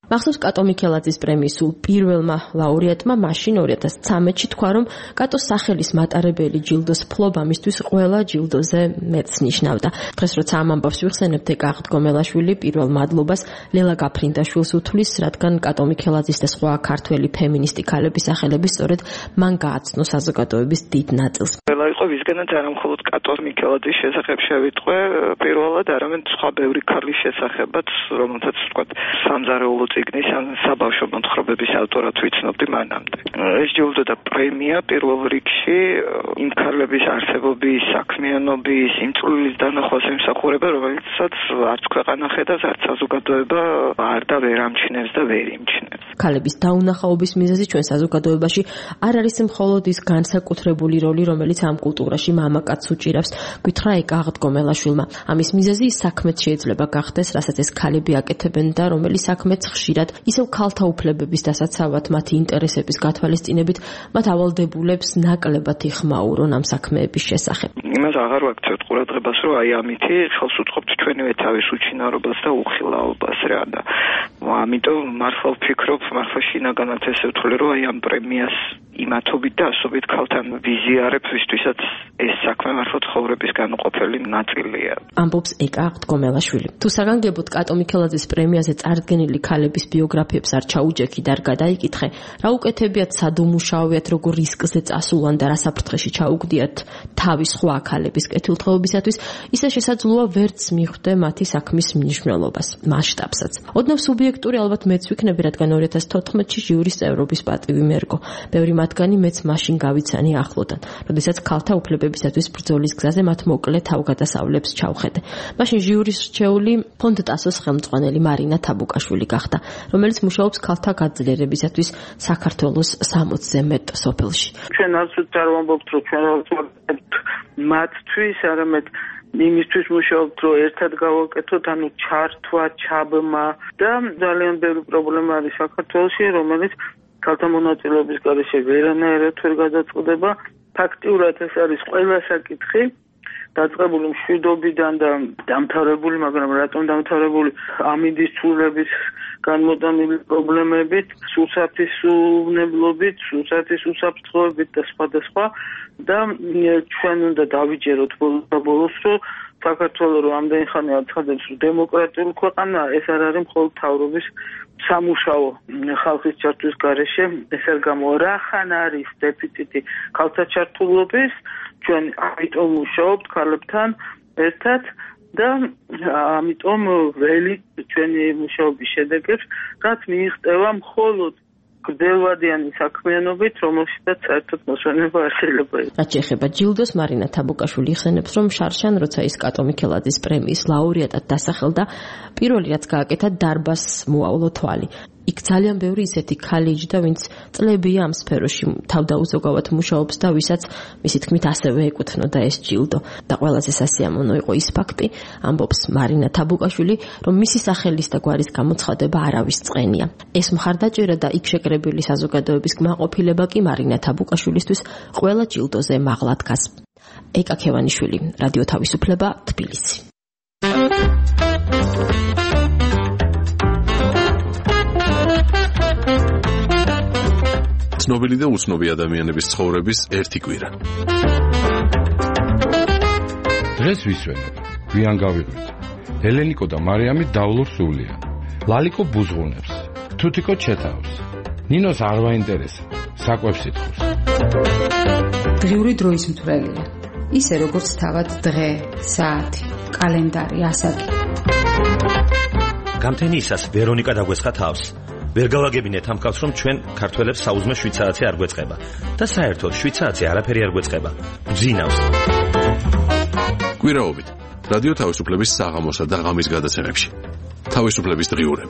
მახსოვს კატო მიქელაძის პრემიის სულ პირველმა ლაურეატმა მაშინ ორი ათას ცხრამეტში თქვა, რომ კატოს სახელის მატარებელი ჯილდოს ფლობა მისთვის ყველა ჯილდოზე მეტს ნიშნავდა. დღეს როცა ამ ამბავს ვიხსენებთ, ეკა აღდგომელაშვილი პირველ მადლობას ლელა გაფრინდაშვილს უთვლის, რადგან კატო მიქელაძის და სხვა ქართველი ფემინისტი ქალების სახელები სწორედ მან გააცნო საზოგადოების დიდ ნაწილს. ყველა იყო ვისგანაც არა მხოლოდ კატო მიქელაძის შესახებ შევიტყვე, პირველად არამედ სხვა ბევრი ქალის შესახებაც, რომელთაც თქვა სამზარეულო წიგნის ან საბავშვო მოთხრობების ავტორად ვიცნობდი მანამდე. ეს ჯილდო და პრემია პირველ რიგში იმ ქალების არსებობის, საქმიანობის, იმ წვლილის დანახვას ემსახურება, რომელიცაც არც ქვეყანა ხედავს, არც საზოგადოება არ და ვერ ამჩნევს და ვერ იმჩნევს. ქალების დაუნახაობის მიზეზი ჩვენ საზოგადოებაში არ არის მხოლოდ ის განსაკუთრებული როლი, რომელიც ამ კულტურაში მამაკაცს უჭირავს, გითხრა ეკა აღდგომელაშვილმა. ამის მიზეზი ის საქმეც შეიძლება გახდეს, რასაც ეს ქალები აკეთებენ და რომელიც საქმეც ხშირად ისევ ქალთა უფლებების დასაცავად, მათი ინტერესების გათვალისწინებით მათ ავალდებულებს ნაკლებად იხმაურონ ამ საქმეების შესახებ. იმას აღარ ვაქცევთ ყურადღებას, რომ აი ამითი ხელს უწყობთ ჩვენივე თავის უჩინარობას და უხილაობას რა და ამიტომ მართლა ვფიქრობ, მართლა შინაგანად ესე ვთვლი, რომ აი ამ პრემიას იმათობით და ასობით ქალთან ვიზიარებ, ვისთვისაც ეს საქმე მართლა ცხოვრების განუყოფელი ნაწილია. ამბობს ეკა აღდგომელაშვილი. თუ საგანგებოდ კატო მიქელაძის პრემიაზე წარდგენილი ქალების ბიოგრაფიებს არ ჩაუჯექი და არ გადაიკითხე, რა უკეთებიათ სადომუშავებიათ, როგორ რისკზე წასულან და რა საფრთხეში ჩაუგდიათ თავის სხვა ქალების კეთილდღეობისათვის, ისე შესაძლოა ვერც მიხვდე მათი საქმის მნიშვნელობას, მასშტაბსაც. ოდნავ სუბიექტური ალბათ მეც ვიქნები, რადგან ორი ათას თოთხმეტში ჟიურის წევრობის პატივი მერგო. ბევრი მათგანი მეც მაშინ გავიცანი ახლოდან, როდესაც ქალთა უფლებებისათვის ბრძოლის გზაზე მათ მოკლე თავგადასავლებს ჩავხედე. მაშინ ჟიურის რჩეული ფონდ ტასოს ხელმძღვანელი მარინა თაბუკაშვილი გახდა, რომელიც მუშაობს ქალთა გაძლიერებისათვის საქართველოს სამოცზე მეტ სოფელში. ჩვენ არც არ ვამბობთ, რომ ჩვენ მათთვის, არამედ იმისთვის მუშაობთ, რომ ერთად გავაკეთოთ, ანუ ჩართვა, ჩაბმა და ძალიან ბევრი პრობლემა არის საქართველოში, რომელიც ქალთა მონაწილეობის გარეშე ვერანაირად ვერ გადაწყდება. ფაქტიურად ეს არის ყველა საკითხი, დაწყებული მშვიდობიდან და დამთავრებული, მაგრამ რატომ დამთავრებული ამინდის ცვლილების განმოტანილი პრობლემებით, სულსათის უნებლობით, სულსათის უსაფრთხოებით და სხვადასხვა და ჩვენ უნდა დავიჯეროთ ბოლოს, რომ საქართველოს რომ ამდენი ხანი აცხადებს, რომ დემოკრატიული ქვეყანა, ეს არ არის მხოლოდ მთავრობის სამუშაო ხალხის ჩართვის გარეშე, ეს არ გამო რახან არის დეფიციტი ქალთა ჩართულობის, ჩვენ ამიტომ მუშაობთ ქალებთან ერთად და ამიტომ ველი ჩვენი მუშაობის შედეგებს, რაც მიიღწევა მხოლოდ გრძელვადიანი საქმიანობით, რომელშიც საერთოდ მოსვენება არ შეიძლება იყოს. რაც შეეხება ჯილდოს, მარინა თაბუკაშვილი იხსენებს, რომ შარშან, როცა ის კატო მიქელაძის პრემიის ლაურეატად დასახელდა, პირველი რაც გააკეთა, დარბაზს მოავლო თვალი. იქ ძალიან ბევრი ისეთი ქალი იჯდა, ვინც წლებია ამ სფეროში თავდაუზოგავად მუშაობს და ვისაც მისი თქმით ასევე ეკუთვნოდა ეს ჯილდო. და ყველაზე სასიამოვნო იყო ის ფაქტი, ამბობს მარინა თაბუკაშვილი, რომ მისი სახელის და გვარის გამოცხადება არავის წყენია. ეს მხარდაჭერა და იქ შეკრებილი საზოგადოების კმაყოფილება კი მარინა თაბუკაშვილისთვის ყველა ჯილდოზე მაღლა დგას. ეკა ქევანიშვილი, რადიო თავისუფლება, თბილისი. ცნობილი და უცნობი ადამიანების ცხოვრების ერთი კვირა. დღეს ვისვენებ, გვიან გავიღვით. ელენიკო და მარიამი დავლურ სულია. ლალიკო ბუზღუნებს, თუთიკო ჩეთავს. ნინოს არ ვაინტერესა, საკვებს ითხოვს. დღიური დროის მთვრელია. ისე როგორც თავად დღე, საათი, კალენდარი, ასაკი. გამთენიისას ვერონიკა დაგვესხა თავს. ვერ გავაგებინეთ ამ კაცს, რომ ჩვენ ქართველებს საუზმე შვიდ საათი არ გვეწყება და საერთოდ შვიდ საათი არაფერი არ გვეწყება. ბძინავს. კვირაობით რადიო თავისუფლების საღამოსა და ღამის გადაცემებში. თავისუფლების დღიურები.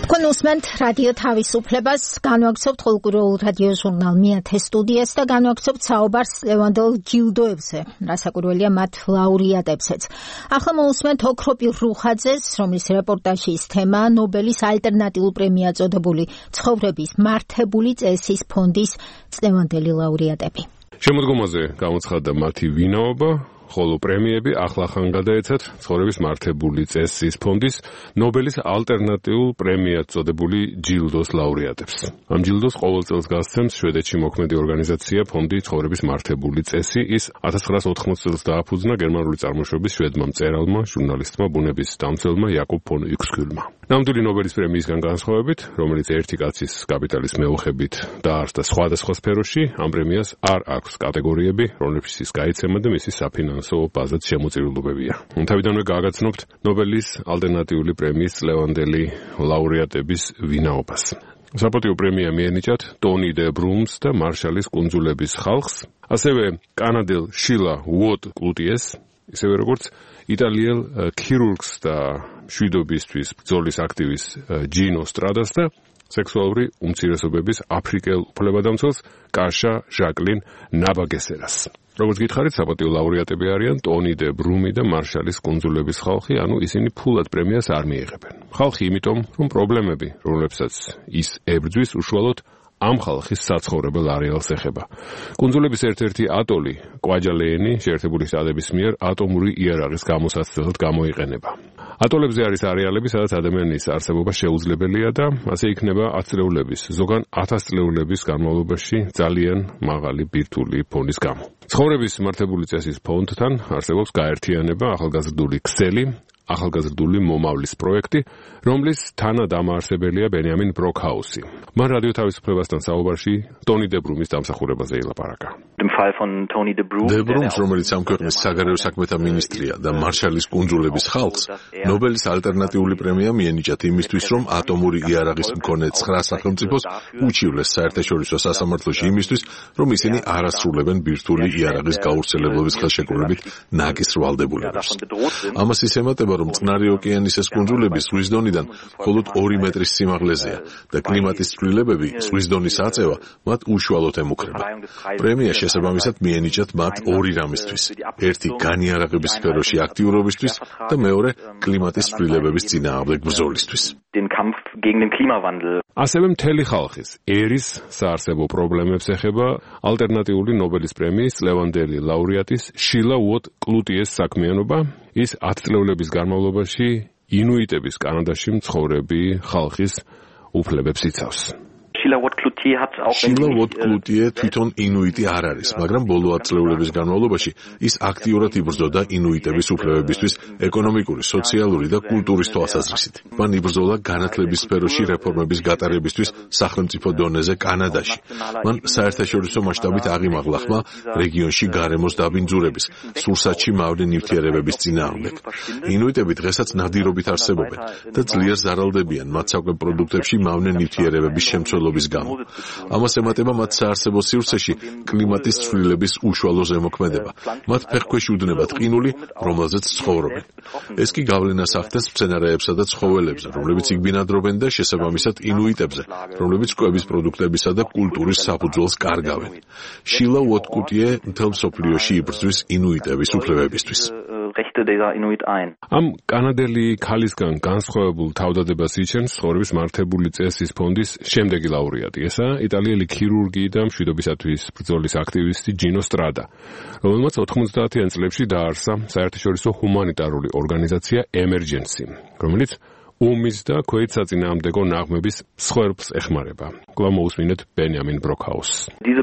თქვენ უსმენთ რადიო თავისუფლებას, განვაგრძობთ ხოლმე რადიო ჟურნალ მეათე სტუდიას და განვაგრძობთ საუბარს ლევანდელ ჯილდოებზე, რასაკვირველია მათ ლაურეატებსაც. ახლა მოусმენთ ოქროპირ რუხაძეს, რომლის რეპორტაჟის თემა ნობელის ალტერნატიულ პრემია წოდებული ცხოვრების მართებული წესის ფონდის წლევანდელი ლაურეატები. შემოდგომაზე გამოცხადდა მათი ვინაობა, ხოლო პრემიები ახლახან გადაეცათ ცხოვრების მართებული წესის ფონდის ნობელის ალტერნატიულ პრემიად წოდებული ჯილდოს ლაურეატებს. ამ ჯილდოს ყოველ წელს გასცემს შვედეთში მოქმედი ორგანიზაცია ფონდი ცხოვრების მართებული წესი. ის ათას ცხრაასი ოთხმოცი წელს დააფუძნა გერმანული წარმოშობის შვედმა მწერალმა, ჟურნალისტმა, ბუნების დამცველმა იაკობ ფონ უქსქილმა. ნამდვილი ნობელის პრემიისგან განსხვავებით, რომელიც ერთი კაცის კაპიტალის მეოხებით დაარსდა სხვადასხვა სფეროში, ამ პრემიას არ აქვს კატეგორიები, რომლებშიც ის გაიცემა და მისი საფინანსო ბაზაც შემოწირულობებია. თავიდანვე გააგაცნობთ ნობელის ალტერნატიული პრემიის წლევანდელი ლაურეატების ვინაობას. საპატიო პრემია მიენიჭათ ტონი დე ბრუმს და მარშალის კუნძულების ხალხს, ასევე კანადელ შილა უოტ კლუტიეს, ისევე როგორც იტალიელ ქირურგს და მშვიდობისთვის ბრძოლის აქტივისტ ჯინო სტრადას და სექსუალური უმცირესობების აფრიკელ უფლებადამცველს კაშა ჟაკლინ ნაბაგესერას. როგორც გითხარით, საპატიო ლაურეატები არიან ტონი დე ბრუმი და მარშალის კუნძულების ხალხი, ანუ ისინი ფულად პრემიას არ მიიღებენ. ხალხი იმიტომ, რომ პრობლემები, რომლებსაც ის ებრძვის, უშუალოდ ამ ხალხის საცხოვრებელ არეალს ეხება. კუნძულების ერთ-ერთი ატოლი, კვაჯალეენი, შეერთებული შტატების მიერ ატომური იარაღის გამოსაცდელად გამოიყენება. ატოლებზე არის არეალები, სადაც ადამიანის არსებობა შეუძლებელია და ასე იქნება ათწლეულების, ზოგან ათასწლეულების განმავლობაში ძალიან მაღალი ბირთვული ფონის გამო. ცხოვრების მართებული წესის ფონდთან არსებობს გაერთიანება, ახალგაზრდული ქსელი, ახალგაზრდული მომავლის პროექტი, რომლის თანადამაარსებელია ბენიამინ ბროკჰაუსი. მან რადიო თავისუფლებასთან საუბარში ტონი დე ბრუმის დამსახურებაზე ილაპარაკა. დე ბრუმს, რომელიც ამ ქვეყნის საგარეო საქმეთა მინისტრია და მარშალის კუნძულების ხალხს, ნობელის ალტერნატიული პრემია მიენიჭათ იმისთვის, რომ ატომური იარაღის მქონე ცხრა სახელმწიფოს უჩივლეს საერთაშორისო სასამართლოში იმისთვის, რომ ისინი არ ასრულებენ ბირთვული იარაღის გავრცელებლობის ხელშეკრულებით ნაკის ვალდებულებებს. ამას ის ემატება, რომ წყნარი ოკეანის ეს კუნძულები ზღვის დონიდან მხოლოდ ორი მეტრის სიმაღლეზეა და კლიმატის ცვლილებები, ზღვის დონის აწევა მათ უშუალოდ ემუქრება. პრემია შესაბამისად მიენიჭათ მათ ორი რამისთვის: ერთი განიარაღების სფეროში აქტიურობისთვის და მეორე კლიმატის ცვლილებების წინააღმდეგ ბრძოლისთვის. ასევე მთელი ხალხის ერის საარსებო პრობლემებს ეხება ალტერნატიული ნობელის პრემიის წლევანდელი ლაურეატის შილა უოტ კლუტიეს საქმიანობა. ის ათწლეულების განმავლობაში ინუიტების კანადაში მცხოვრები ხალხის უფლებებს იცავს. შილა უოტ კლუტიე თვითონ ინუიტი არ არის, მაგრამ ბოლო ათწლეულების განმავლობაში ის აქტიურად იბრძოდა ინუიტების უფლებებისთვის ეკონომიკური, სოციალური და კულტურის თვალსაზრისით. მან იბრძოლა განათლების სფეროში რეფორმების გატარებისთვის სახელმწიფო დონეზე კანადაში. მან საერთაშორისო მასშტაბით აღიმაღლა ხმა რეგიონში გარემოს დაბინძურების, სურსათში მავნე ნივთიერებების წინააღმდეგ. ინუიტები დღესაც ნადირობით არსებობენ და ძლიერ ზარალდებიან მათ საკვებ პროდუქტებში მავნე ნივთიერებების შემცველობის გამო. ამას ემატება მათ საარსებო სივრცეში კლიმატის ცვლილების უშუალო ზემოქმედება. მათ ფეხქვეშ უდნებათ ყინული, რომელზეც ცხოვრობენ. ეს კი გავლენას ახდენს მცენარეებსა და ცხოველებზე, რომლებიც იქ ბინადრობენ და შესაბამისად ინუიტებზე, რომლებიც კვების პროდუქტებისა და კულტურის საფუძველს კარგავენ. შილა უოტ კლუტიე მთელ მსოფლიოში იბრძვის ინუიტების უფლებებისთვის. ამ კანადელი ქალისგან განსხვავებულ თავდადებას იჩენს ცხოვრების მართებული წესის ფონდის შემდეგი ლაურეატი. ესაა იტალიელი ქირურგი და მშვიდობისათვის ბრძოლის აქტივისტი ჯინო სტრადა, რომელმაც ოთხმოცდაათიან წლებში დააარსა საერთაშორისო ჰუმანიტარული ორგანიზაცია ემერჯენსი, რომელიც ომის და ქვეით საწინააღმდეგო ნაღმების მსხვერპლს ეხმარება. კვლავ მოусმინეთ ბენიამინ ბროკჰაუსს.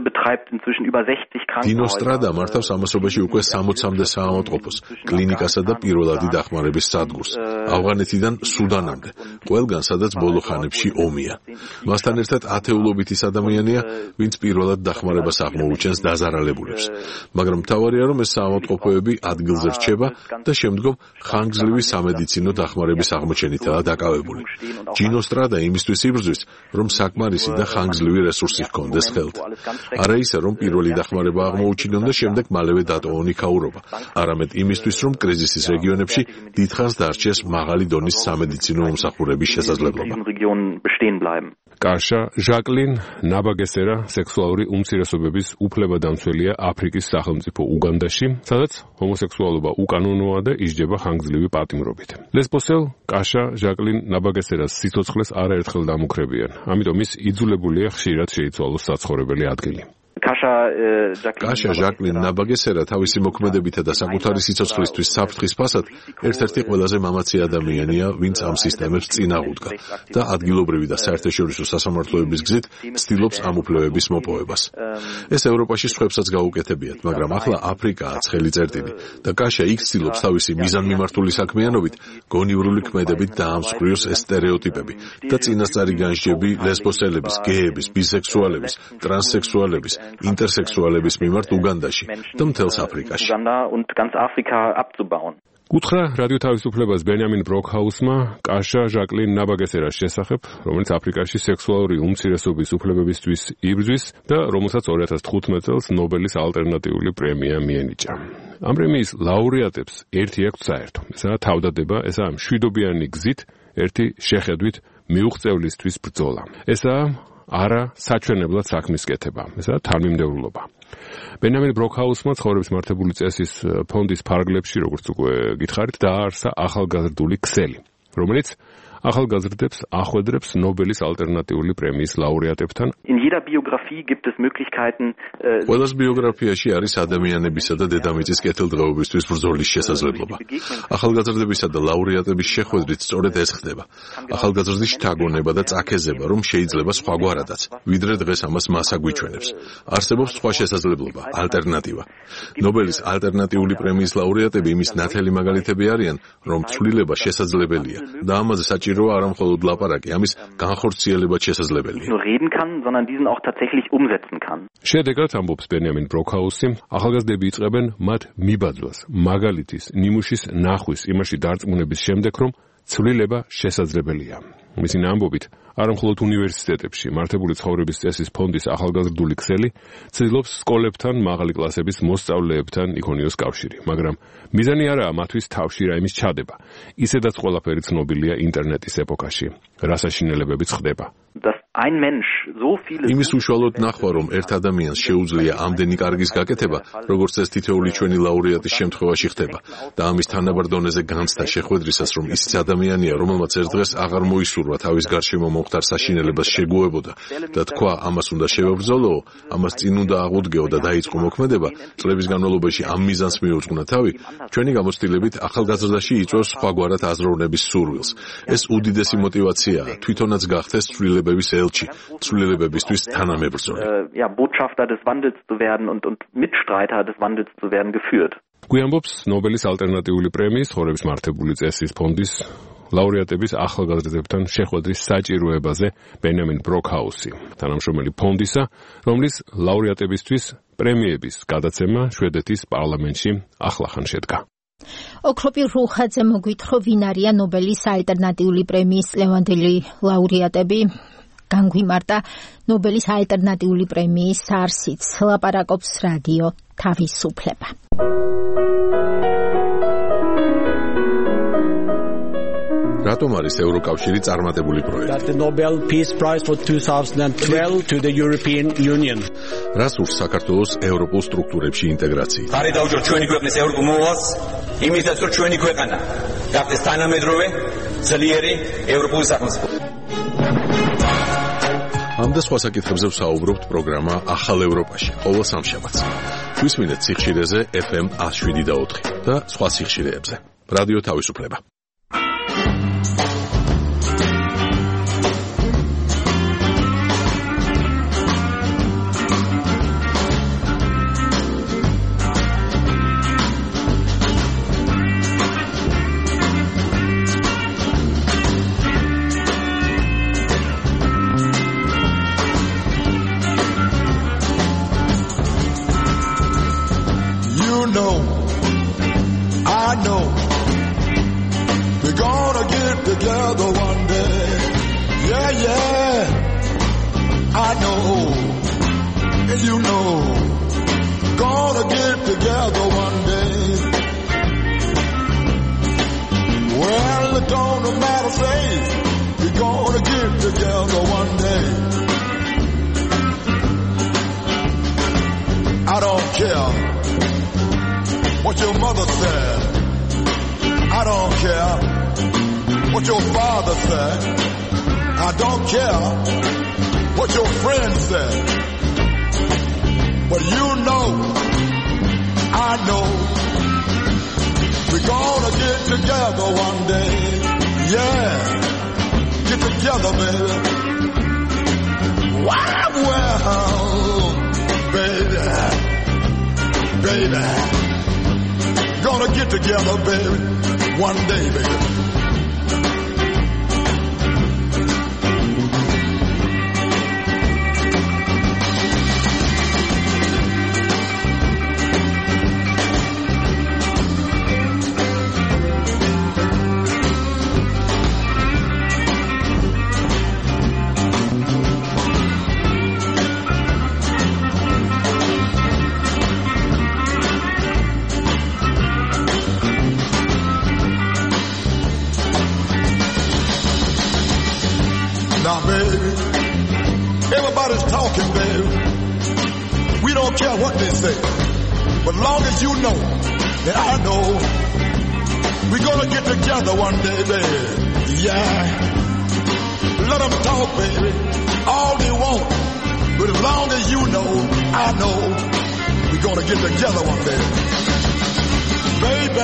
დინო სტრადა მართავს ამასობაში უკვე სამოცამდე საავადმყოფოს, კლინიკასა და პირველადი დახმარების სადგურს, ავღანეთიდან სუდანამდე, ყველგან სადაც ბოლო ხანებში ომია. მასთან ერთად ათეულობით ის ადამიანია, ვინც პირველად დახმარებას აღმოუჩენს დაზარალებულებს. მაგრამ მთავარია, რომ ეს საავადმყოფოები ადგილზე რჩება და შემდგომ ხანგრძლივი სამედიცინო დახმარების აღმოჩენითაა დაკავებული. ჯინო სტრადა იმისთვის იბრძვის, რომ საკმარისი და ხანგრძლივი რესურსი ჰქონდეს ხელთ. არა ისე, რომ პირველი დახმარება აღმოუჩინონ და შემდეგ მალევე დატოვონ იქაურობა, არამედ იმისთვის, რომ კრიზისის რეგიონებში დიდხანს დარჩეს მაღალი დონის სამედიცინო მომსახურება ცხოვრების შესაძლებლობა. კაშა ჟაკლინ ნაბაგესერა სექსუალური უმცირესობების უფლებადამცველია აფრიკის სახელმწიფო უგანდაში, სადაც ჰომოსექსუალობა უკანონოა და ისჯება ხანგრძლივი პატიმრობით. ლესბოსელ კაშა ჟაკლინ ნაბაგესერას სიცოცხლეს არაერთხელ დამუქრებიან, ამიტომ ის იძულებულია ხშირად შეიცვალოს საცხოვრებელი ადგილი. კაშა ჟაკლინ ნაბაგესერა თავისი მოქმედებითა და საკუთარი სიცოცხლისთვის საფრთხის ფასად ერთ-ერთი ყველაზე მამაცი ადამიანია, ვინც ამ სისტემებს წინ აღუდგა და ადგილობრივი და საერთაშორისო სასამართლოების გზით ცდილობს ამ უფლებების მოპოვებას. ეს ევროპაში სხვებსაც გაუკეთებიათ, მაგრამ ახლა აფრიკაა ცხელი წერტილი და კაშა იქ ცდილობს თავისი მიზანმიმართული საქმიანობით გონივრული ქმედებით დაამსხვრიოს ეს სტერეოტიპები და წინასწარი განსჯები ლესბოსელების, გეების, ბისექსუალების, ტრანსსექსუალების ინტერსექსუალების მიმართ უგანდაში და მთელს აფრიკაში. უთხრა რადიო თავისუფლებას ბენიამინ ბროკჰაუსმა კაშა ჟაკლინ ნაბაგესერას შესახებ, რომელიც აფრიკაში სექსუალური უმცირესობის უფლებებისთვის იბრძვის და რომელსაც ორი ათას თხუთმეტ წელს ნობელის ალტერნატიული პრემია მიენიჭა. ამ პრემიის ლაურეატებს ერთი აქვთ საერთო. ესაა თავდადება, ესაა მშვიდობიანი გზით ერთი შეხედვით მიუღწევლისთვის ბრძოლა. ესაა არა საჩვენებლად საქმის კეთება, ესაა თანმიმდევრულობა. ბენიამინ ბროკჰაუსმა ცხოვრების მართებული წესის ფონდის ფარგლებში, როგორც უკვე გითხარით, დააარსა ახალგაზრდული ქსელი, რომელიც ახალგაზრდებს ახვედრებს ნობელის ალტერნატიული პრემიის ლაურეატებთან. ყველას ბიოგრაფიაში არის ადამიანებისა და დედამიწის კეთილდღეობისთვის ბრძოლის შესაძლებლობა. ახალგაზრდებისა და ლაურეატების შეხვედრით სწორედ ეს ხდება. ახალგაზრდის შთაგონება და წაქეზება, რომ შეიძლება სხვაგვარადაც, ვიდრე დღეს ამას მასა გვიჩვენებს. არსებობს სხვა შესაძლებლობა, ალტერნატივა. ნობელის ალტერნატიული პრემიის ლაურეატები იმის ნათელი მაგალითები არიან, რომ ცვლილება შესაძლებელია და ამაზე საჭიროა არა მხოლოდ ლაპარაკი, ამის განხორციელებაც შესაძლებელია. შედეგად ამბობს ბენიამინ ბროკჰაუსი, ახალგაზრდები იწყებენ მათ მიბაძვას, მაგალითის, ნიმუშის ნახვის, იმაში დარწმუნების შემდეგ, რომ ცვლილება შესაძლებელია. მისი ამბობით, არა მხოლოდ უნივერსიტეტებში, მართებული ცხოვრების წესის ფონდის ახალგაზრდული ქსელი ცდილობს სკოლებთან, მაღალი კლასების მოსწავლეებთან იქონიოს კავშირი, მაგრამ მიზანი არაა მათთვის თავში რაიმის ჩადება. ისედაც ყველაფერი ცნობილია ინტერნეტის ეპოქაში, რა საშინელებებიც ხდება. იმის უშუალოდ ნახვა, რომ ერთ ადამიანს შეუძლია ამდენი კარგის გაკეთება, როგორც ეს თითოეული ჩვენი ლაურეატის შემთხვევაში ხდება და ამის თანაბარ დონეზე განცდა შეხვედრისას, რომ ისიც ადამიანია, რომელმაც ერთ დღეს აღარ მოისურვა თავის გარშემო მომხდარ საშინელებას შეგუებოდა და თქვა, ამას უნდა შევაბრძოლო, ამას წინ უნდა აღუდგეო და დაიწყო მოქმედება, წლების განმავლობაში ამ მიზანს მიუძღვნა თავი, ჩვენი გამოცდილებით ახალგაზრდაში იწვევს სხვაგვარად აზროვნების სურვილს. ეს უდიდესი მოტივაციაა, თვითონაც გახდეს ცვლილებების ელჩი, ცვლილებებისთვის თანამებრძოლი. გვიამბობს ნობელის ალტერნატიული პრემიის ცხოვრების მართებული წესის ფონდის ლაურეატების ახალგაზრდებთან შეხვედრის საჭიროებაზე ბენიამინ ბროკჰაუსი, თანამშრომელი ფონდისა, რომლის ლაურეატებისთვის პრემიების გადაცემა შვედეთის პარლამენტში ახლახან შედგა. ოქროპირ რუხაძე მოგვითხრა, ვინ არიან ნობელის ალტერნატიული პრემიის წლევანდელი ლაურეატები. განგვიმარტა ნობელის ალტერნატიული პრემიის არსიც, ლაპარაკობს რადიო თავისუფლება. რატომ არის ევროკავშირი წარმატებული პროექტი? რას ურს საქართველოს ევროპულ სტრუქტურებში ინტეგრაცია? ხარი დაუჭიროთ ჩვენი ქვეყნის ევროპულ მოვალს, იმისათვის რომ ჩვენი ქვეყანა გახდეს თანამედროვე, ძლიერი ევროპული სახელმწიფო. ამ და სხვა საკითხებზე ვსაუბრობთ პროგრამა ახალ ევროპაში, ყოველ სამშაბათს. გვისმინეთ სიხშირეზე ეფ ემ εκατო შვიდი და ოთხი და სხვა სიხშირეებზე. რადიო თავისუფლება. care what your mother said. I don't care what your father said. I don't care what your friends said. But you know, I know, we're gonna get together one day. Yeah, get together, baby. Wow, well, baby, baby, gonna get together, baby, one day, baby. Everybody's talking, baby. We don't care what they say. But long as you know that I know we're gonna get together one day, baby. Yeah. Let them talk, baby. All they want. But as long as you know, I know we're gonna get together one day. Baby.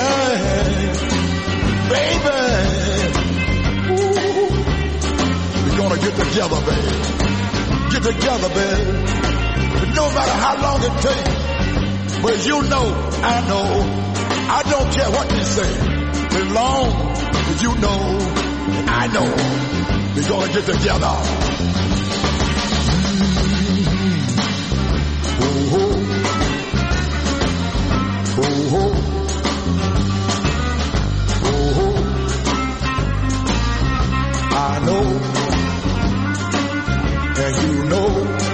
Baby. Ooh. We're gonna get together, baby. Get together, baby. But no matter how long it takes, but you know, I know, I don't care what they say. As long as you know, I know, we're gonna get together. Mm-hmm. Oh, oh. Oh, oh. Oh, oh. I know. And you know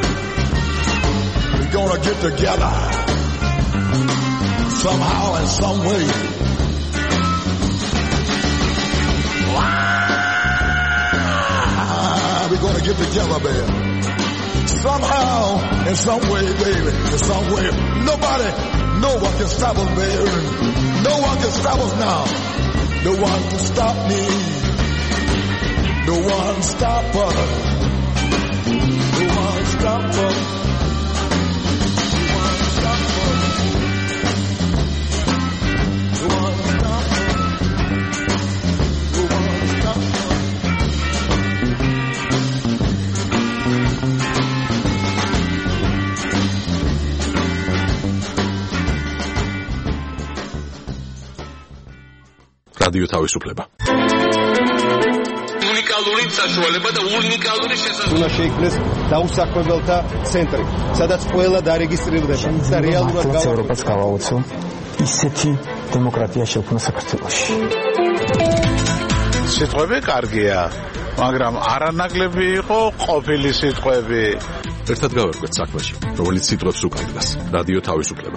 we're gonna get together somehow in some way. Wow. We're gonna get together, baby. Somehow in some way, baby. In some way. Nobody, no one can stop us, baby. No one can stop us now. No one can stop me. No one stop us. You won't stop us. You won't stop us. You won't stop us. რადიო თავისუფლება. უნიკალური საშუალება და უნიკალური შესაძლებლობა. უნდა შეიქმნეს დაუსაქმებელთა ცენტრი, სადაც ყველა დარეგისტრირდება და რეალურად ევროპას გავაოცო ისეთი დემოკრატია შექმნა საქართველოში. სიტყვები კარგია, მაგრამ არანაკლები იყო ყოფილი სიტყვები. ერთად გავერკვეთ საქმეში, რომელიც სიტყვებს უკავშირდება. რადიო თავისუფლება.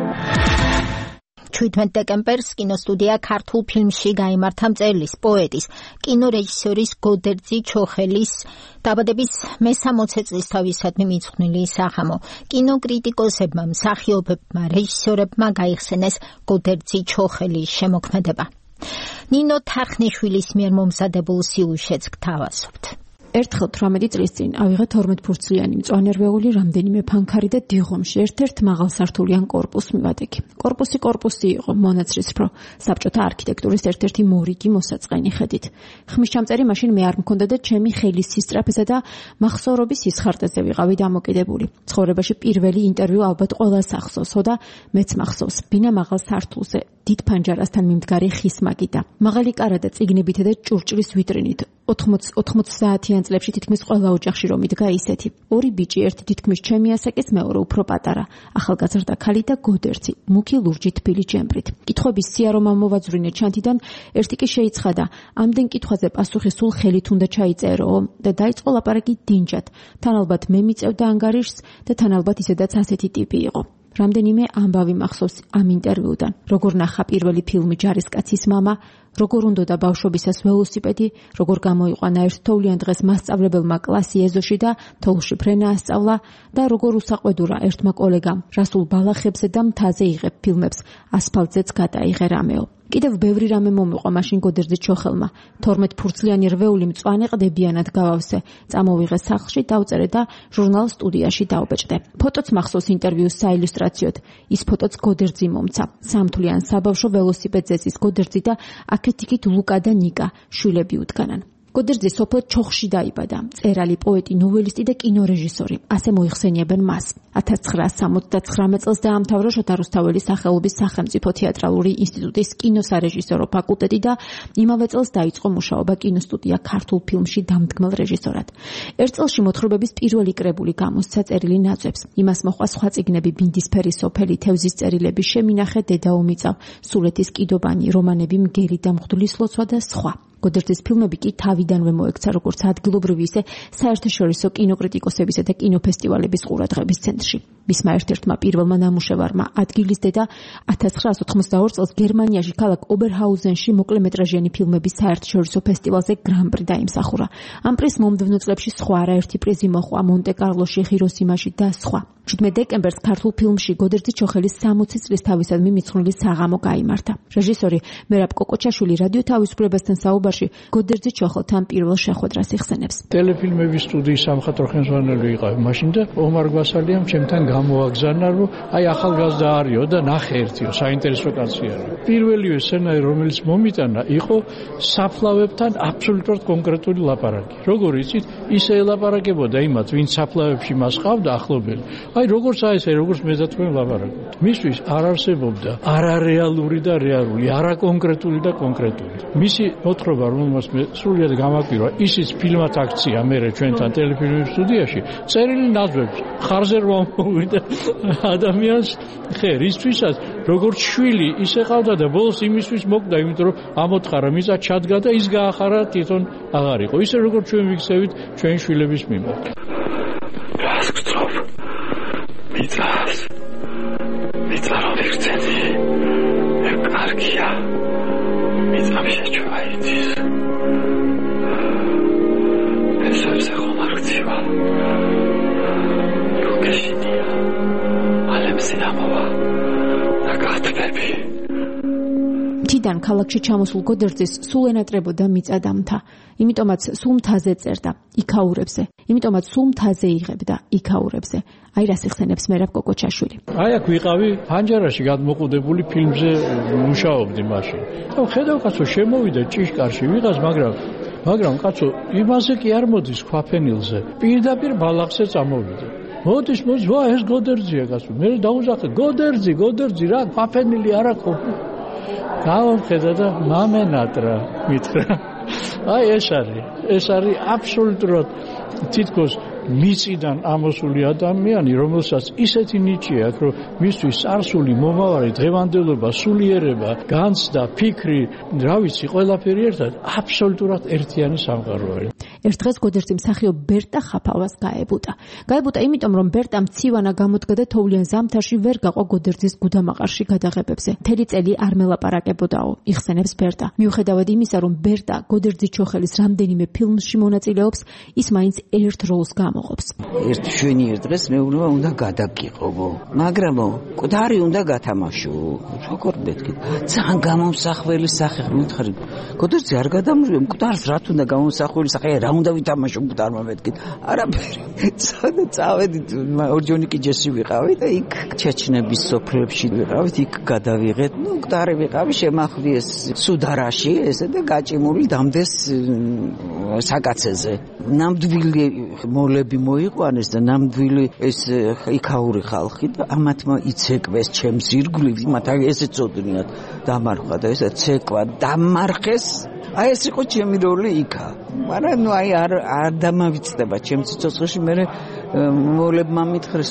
შვიდმეტ დეკემბერს კინოსტუდია ქართულ ფილმში გაიმართა მწერლის, პოეტის, კინორეჟისორის გოდერძი ჩოხელის დაბადების მესამოცე წლისთავისადმი მიძღვნილი სახამო. კინოკრიტიკოსებმა, მსახიობებმა, რეჟისორებმა გაიხსენეს გოდერძი ჩოხელის შემოქმედება. ნინო თარხნიშვილის მიერ მომზადებულ სიუჟეტს გთავაზობთ. ერთხელ თვრამეტი წლის წინ ავიღე თორმეტ ფურცლიანი მწვანერვეული რამდენიმე ფანქარი და დიღომში ერთ-ერთ მაღალსართულიან კორპუსს მივადგე. კორპუსი კორპუსი იყო, მონაცრისფრო, საბჭოთა არქიტექტურის ერთ-ერთი მორიგი მოსაწყენი ხედით. ხმისჩამწერი მაშინ მე არ მქონდა და ჩემი ხელის სისწრაფეზე და მახსოვრობის სისხარტეზე ვიყავი დამოკიდებული. ცხოვრებაში პირველი ინტერვიუ ალბათ ყველას ახსოვსო და მეც მახსოვს. ბინა მაღალ სართულზე, დიდ ფანჯარასთან მიმდგარი ხის მაგიდა. მაღალი კარა და წიგნებითა და ჭურჭლის ვიტრინით. ოთხმოცი საათიან წლებში თითქმის ყველა ოჯახში რომ იდგა ისეთი. ორი ბიჭი, ერთი თითქმის ჩემი ასაკის, მეორე უფრო პატარა. ახალგაზრდა ქალი და გოდერძი, მუქი ლურჯი თბილი ჯემბრით. კითხვების სია რომ ამოვაძვრინე ჩანთიდან, ერთი კი შეიცხადა. ამდენ კითხვაზე პასუხი სულ ხელით უნდა ჩაიწერო და დაიწყო ლაპარაკი დინჯად. თან ალბათ მე მიწევდა ანგარიშს და თან ალბათ ისედაც ასეთი ტიპი იყო. რამდენიმე ამბავი მახსოვს ამ ინტერვიუდან. როგორ ნახა პირველი ფილმი ჯარისკაცის მამა, როგორ უნდოდა ბავშვობისას ველოსიპედი, როგორ გამოიყვანა ერთთოვლიან დღეს მასწავლებელმა კლასი ეზოში და თოვლში ფრენა ასწავლა და როგორ უსაყვედურა ერთმა კოლეგამ რასულ ბალახებზე და მთაზე იღებ ფილმებს, ასფალტზეც გადაიღე რამეო. კიდევ ბევრი რამე მომიყვა მაშინ გოდერძის ჩოხელმა. თორმეტ ფურცლიანი რვეული მწვანე ყდებიანად გავავსე, წამოვიღე სახლში, დავწერე და ჟურნალ სტუდიაში დავბეჭდე. ფოტოც მახსოვს ინტერვიუს საილუსტრაციოდ. ის ფოტოც გოდერძი მომცა. სამთვლიან საბავშვო ველოსიპედზე ზის გოდერძი და აქეთ-იქით ლუკა და ნიკა შვილები უდგანან. გოდერძი სოფელ ჩოხში დაიბადა. მწერალი, პოეტი, ნოველისტი და კინორეჟისორი. ასე მოიხსენიებენ მას. ათას ცხრაას სამოცდაცხრამე წელს დაამთავრა შოთა რუსთაველის სახელობის სახელმწიფო თეატრალური ინსტიტუტის კინოსარეჟისორო ფაკულტეტი და იმავე წელს დაიწყო მუშაობა კინოსტუდია ქართულ ფილმში დამდგმელ რეჟისორად. ერთ წელში მოთხრობების პირველი კრებული გამოსცა წერილი ნაძვებს. იმას მოყვა სხვა წიგნები ბინდისფერი სოფელი, თევზის წერილები, შემინახე დედა ომიწავ, სულეთის კიდობანი, რომანები მგელი და მღვდლის ლოცვა და სხვა. გოდერძის ფილმები კი თავიდანვე მოექცა როგორც ადგილობრივი, ისე საერთაშორისო კინოკრიტიკოსებისა და კინოფესტივალების ყურადღების ცენტრში. მისმა ერთ-ერთმა პირველმა ნამუშევარმა ადგილის დედა ათას ცხრაას ოცდაოთხ წელს გერმანიაში ქალაქ ობერჰაუზენში მოკლემეტრაჟიანი ფილმების საერთაშორისო ფესტივალზე გრან-პრი დაიმსახურა. ამ პრიზს მომდევნო წლებში სხვა არაერთი პრიზი მოჰყვა მონტე-კარლოში, ჰიროსიმაში და სხვა. შვიდმეტ დეკემბერს ქართულ ფილმში გოდერძი ჩოხელის სამოცი წლის თავისადმი მიძღვნილი საღამო გაიმართა. რეჟისორი მერაბ კოკოჩაშვილი რადიო თავისუფლებასთან საუბარში გოდერძი ჩოხელთან პირველ შეხვედრას იხსენებს. ტელეფილმების სტუდიის სამხატვრო ხელმძღვანელი ვიყავი მაშინ და ომარ გვასალიამ ჩემთან გამოაგზავნა, რომ აი ახალგაზრდა არისო და ნახე ერთიო, საინტერესო კაცი არის. პირველივე სცენარი, რომელიც მომიტანა, იყო საფლავებთან აბსოლუტურად კონკრეტული ლაპარაკი. როგორ იცით, ისე ელაპარაკებოდა იმათ, ვინც საფლავებში მას ყავდა ახლობელი. აი როგორც აესე, როგორც მე და თქვენ ლაპარაკობთ. მისთვის არ არსებობდა არარეალური და რეალური, არაკონკრეტული და კონკრეტული. მისი მოთხრობა, რომელმაც მე სრულიად გამაკვირვა, ისიც ფილმად აქცია მე ჩვენთან ტელეფილმების სტუდიაში, წერილი ნაძვებს, ხარზე რომ მოვიდა ადამიანს ხე, ისთვისაც როგორც შვილი ისე ყავდა და ბოლოს იმისთვის მოკვდა, იმიტომ რომ ამოთხარა მიწა ჩადგა და ის გაახარა თვითონ აღარ იყო. ისე როგორც ჩვენ ვიქცევით ჩვენ შვილების მიმართ. გასგწრობ მიწას მიწა რომ ვიქცენი მე კარგია მიწა შეჩვა იცის ესებზე ხომ არ გწივა რუკეშინია ალემსი ამოვა და გათბები თიდან ქალაქში ჩამოსულ გოდერძის სულ ენატრებოდა მიწა და მთა. იმიტომაც სულ მთაზე წერდა, იქაურებზე. იმიტომაც სულ მთაზე იღებდა, იქაურებზე. აი რას იხსენებს მერაბ კოკოჩაშვილი. აი აქ ვიყავი ფანჯარაში გადმოყუდებული ფილმზე მუშაობდი მაშინ. და ხედავ კაცო შემოვიდა ჭიშკარში ვიღაც, მაგრამ მაგრამ კაცო იმაზე კი არ მოდის ქვაფენილზე. პირდაპირ ბალახზე წამოვიდა. მოდის მოდის ვა ეს გოდერძია კაცო. მე დაუზახე გოდერძი, გოდერძი რა ქვაფენილი არა ყოფილი. გავამხედა და მამენატრა მითხრა. აი ეს არის, ეს არის აბსოლუტურად თითქოს მიწიდან ამოსული ადამიანი, რომელსაც ისეთი ნიჭი აქვს, რომ მისთვის წარსული, მომავალი, დღევანდელობა, სულიერება, განცდა, ფიქრი, რა ვიცი, ყველაფერი ერთად აბსოლუტურად ერთიანი სამყარო არის. ერთ დღეს გოდერძი მსახიობ ბერტა ხაფალას გაებუტა. გაებუტა იმიტომ, რომ ბერტა მცივანა გამოდგა და თოვლიან ზამთარში ვერ გაყვა გოდერძის გუდამაყარში გადაღებებზე. მთელი წელი არ მელაპარაკებოდაო, იხსენებს ბერტა. მიუხედავად იმისა, რომ ბერტა გოდერძი ჩოხელის რამდენიმე ფილმში მონაწილეობს, ის მაინც ერთ როლს გამოყოფს. ერთ შვენიერ დღეს მეუბნება უნდა გადაგიყობო, მაგრამ მკვდარი უნდა გათამაშო. როგორ მეთქი? ძალიან გამომსახველი სახე მითხარი. გოდერძი არ გადამრიო, მკვდარს რა თუნდა გამომსახველი სახე, რა უნდა ვითამაშო მკვდარმა მეთქი? არაფერი. სადა წავედით ორჯონიკი ჯესი ვიყავი და იქ ჩეჩნების სოფლებში ვიყავით, იქ გადავიღეთ. ნუ მკვდარი ვიყავი, შემახვიეს სუდარაში ესე და გაჭიმული დამდეს საკაცეზე. ნამდვილი მოლები მოიყვანეს და ნამდვილი ეს იქაური ხალხი და ამათმა იცეკვეს ჩემს ირგვლივ, მათ ესე წოდნიათ დამარხვა და ესე ცეკვა დამარხეს. აი ეს იყო ჩემი როლი იქა. მაგრამ ნუ აი არ არ დამავიწყდება ჩემ ცოცხლში. მე მოლებმა მითხრესო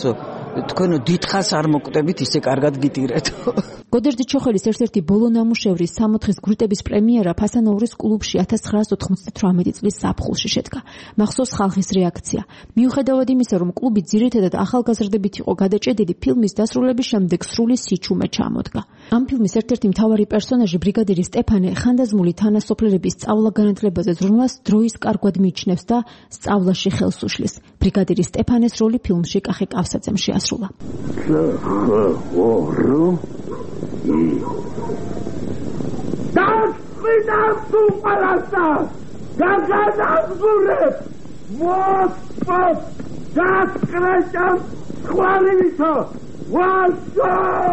თქვენო დიდხანს არ მოკვდებით, ისე კარგად გიტირეთო. გოდერძი ჩოხელის ერთ-ერთი ბოლო ნამუშევრი სამოთხის გრუტების პრემიერა ფასანაურის კლუბში ათას ცხრაას ოთხმოცდათვრამეტი წლის ზაფხულში შედგა. მახსოვს ხალხის რეაქცია. მიუხედავად იმისა, რომ კლუბი ძირითადად ახალგაზრდებით იყო გადაჭედილი, ფილმის დასრულების შემდეგ სრული სიჩუმე ჩამოდგა. ამ ფილმის ერთ-ერთი მთავარი პერსონაჟი ბრიგადირი სტეფანე ხანდაზმული თანასოფლელების სწავლა-განათლებაზე ზრუნვას დროის კარგვად მიიჩნევს და სწავლაში ხელს უშლის. ბრიგადირი სტეფანეს როლი ფილმში კახე კავსაძემ შეასრულა. Dasvidam tu palasa! Gazadazureb! Mospot! Daskrecham! Schwalivito! Washo!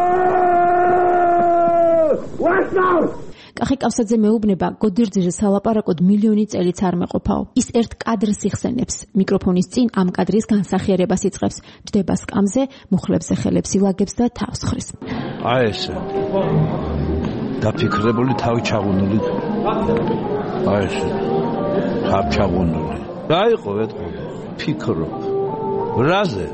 Washo! კახე კავსაძე მეუბნება, გოდერძიზე სალაპარაკოდ მილიონი წელიც არ მეყოფაო. ის ერთ კადრს იხსენებს. მიკროფონის წინ ამ კადრის განსახიერებას იწყებს. ჯდება სკამზე, მუხლებზე ხელებს ილაგებს და თავს ხრის. აი ესე. დაფიქრებული თავი ჩაღუნული. აი ესე. თავი ჩაღუნული. რა იყო ეთქო? ფიქრობ. რაზე?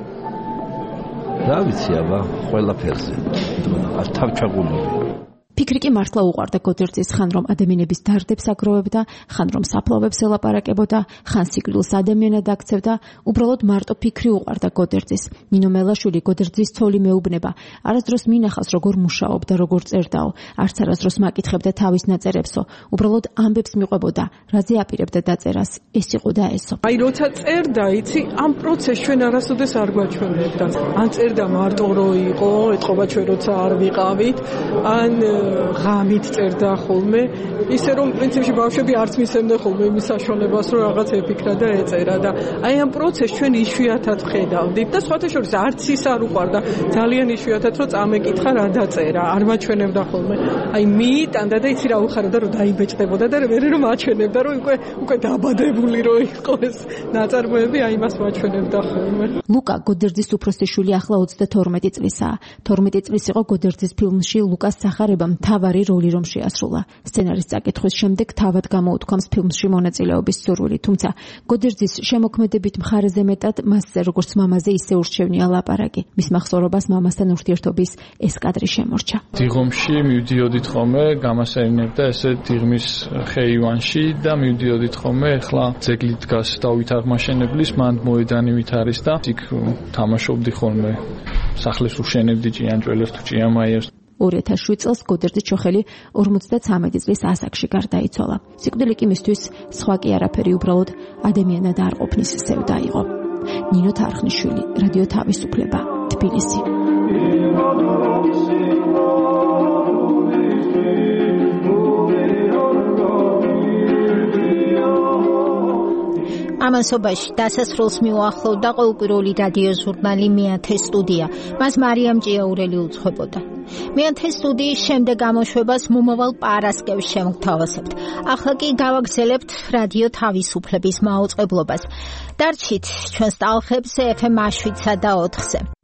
რა ვიცი აბა, ყველაფერზე. თავი ჩაღუნული. ფიქრი კი მართლა უყვარდა გოდერძის, ხან რომ ადამიანების დარდებს აგროვებდა, ხან რომ საფლავებს ელაპარაკებოდა, ხან სიკვდილს ადამიანად აქცევდა, უბრალოდ მარტო ფიქრი უყვარდა გოდერძის. ნინო მელაშვილი გოდერძის ცოლი მეუბნება, არასდროს მინახავს როგორ მუშაობდა, როგორ წერდაო, არც არასდროს მაკითხებდა თავის ნაწერებსო, უბრალოდ ამბებს მიყვებოდა, რაზე აპირებდა დაწერას, ეს იყო და ესო. აი როცა წერდა, იცი, ამ პროცესს ჩვენ არასოდეს არ გვაჩვენებდა. ან წერდა მარტო რო იყო, ეთყობა ჩვენ როცა არ ვიყავით, ან ღამით წერდა ხოლმე, ისე რომ პრინციპში ბავშვები არც მისცემდნენ ხოლმე იმის საშუალებას, რომ რაღაც ეფიქრა და ეწერა და აი ამ პროცესს ჩვენ იშვიათად ვხედავდით და სხვათა შორის არც ის არ უყვარდა, ძალიან იშვიათად რომ წამეკითხა რა დაწერა, არ მაჩვენებდა ხოლმე. აი მიიტანდა და იცი რა უხარო და რომ დაიბეჭდებოდა და მერე რომ მაჩვენებდა, რომ უკვე უკვე დაბადებული რო იყო ეს ნაწარმოები, აი მას მაჩვენებდა ხოლმე. ლუკა გოდერძის უფროსი შვილი ახლა ოცდათორმეტი წლისაა. თორმეტი წლის იყო გოდერძის ფილმში ლუკას სახარება მთავარი როლი რომ შეასრულა. სცენარის წაკითხვის შემდეგ თავად გამოუთქვამს ფილმში მონაწილეობის სურვილი, თუმცა გოდერძის შემოქმედებით მხარეზე მეტად მასზე როგორც მამაზე ისე ურჩევნია ლაპარაკი. მის მახსოვრობას მამასთან ურთიერთობის ეს კადრი შემორჩა. დიღომში მივდიოდით ხოლმე, გამასერინებდა ესე დიღმის ხეივანში და მივდიოდით ხოლმე, ახლა ძეგლი დგას დავით აღმაშენებლის, მანდ მოედანივით არის და იქ თამაშობდი ხოლმე. სახლის უშენებდი ჭიანჭველებს თუ ჭიამაიერს. ორი ათას შვიდ წელს გოდერძი ჩოხელი ორმოცდათრამეტი წლის ასაკში გარდაიცვალა. სიკვდილი კი მისთვის სხვა კი არაფერი, უბრალოდ ადამიანად არ ყოფნის სევდა იყო. ნინო თარხნიშვილი, რადიო თავისუფლება, თბილისი. ამასობაში დასასრულს მიუახლოვდა ყოველკვირეული რადიო ჟურნალი მეათე სტუდია. მას მარიამ ჭიაურელი უძღვებოდა. მეათე სტუდიის შემდეგ გამოშვებას მომავალ პარასკევს შემოგთავაზებთ. ახლა კი გავაგრძელებთ რადიო თავისუფლების მაუწყებლობას. დარჩით ჩვენს ტალღებზე ეფ ემ შვიდსა და ოთხზე.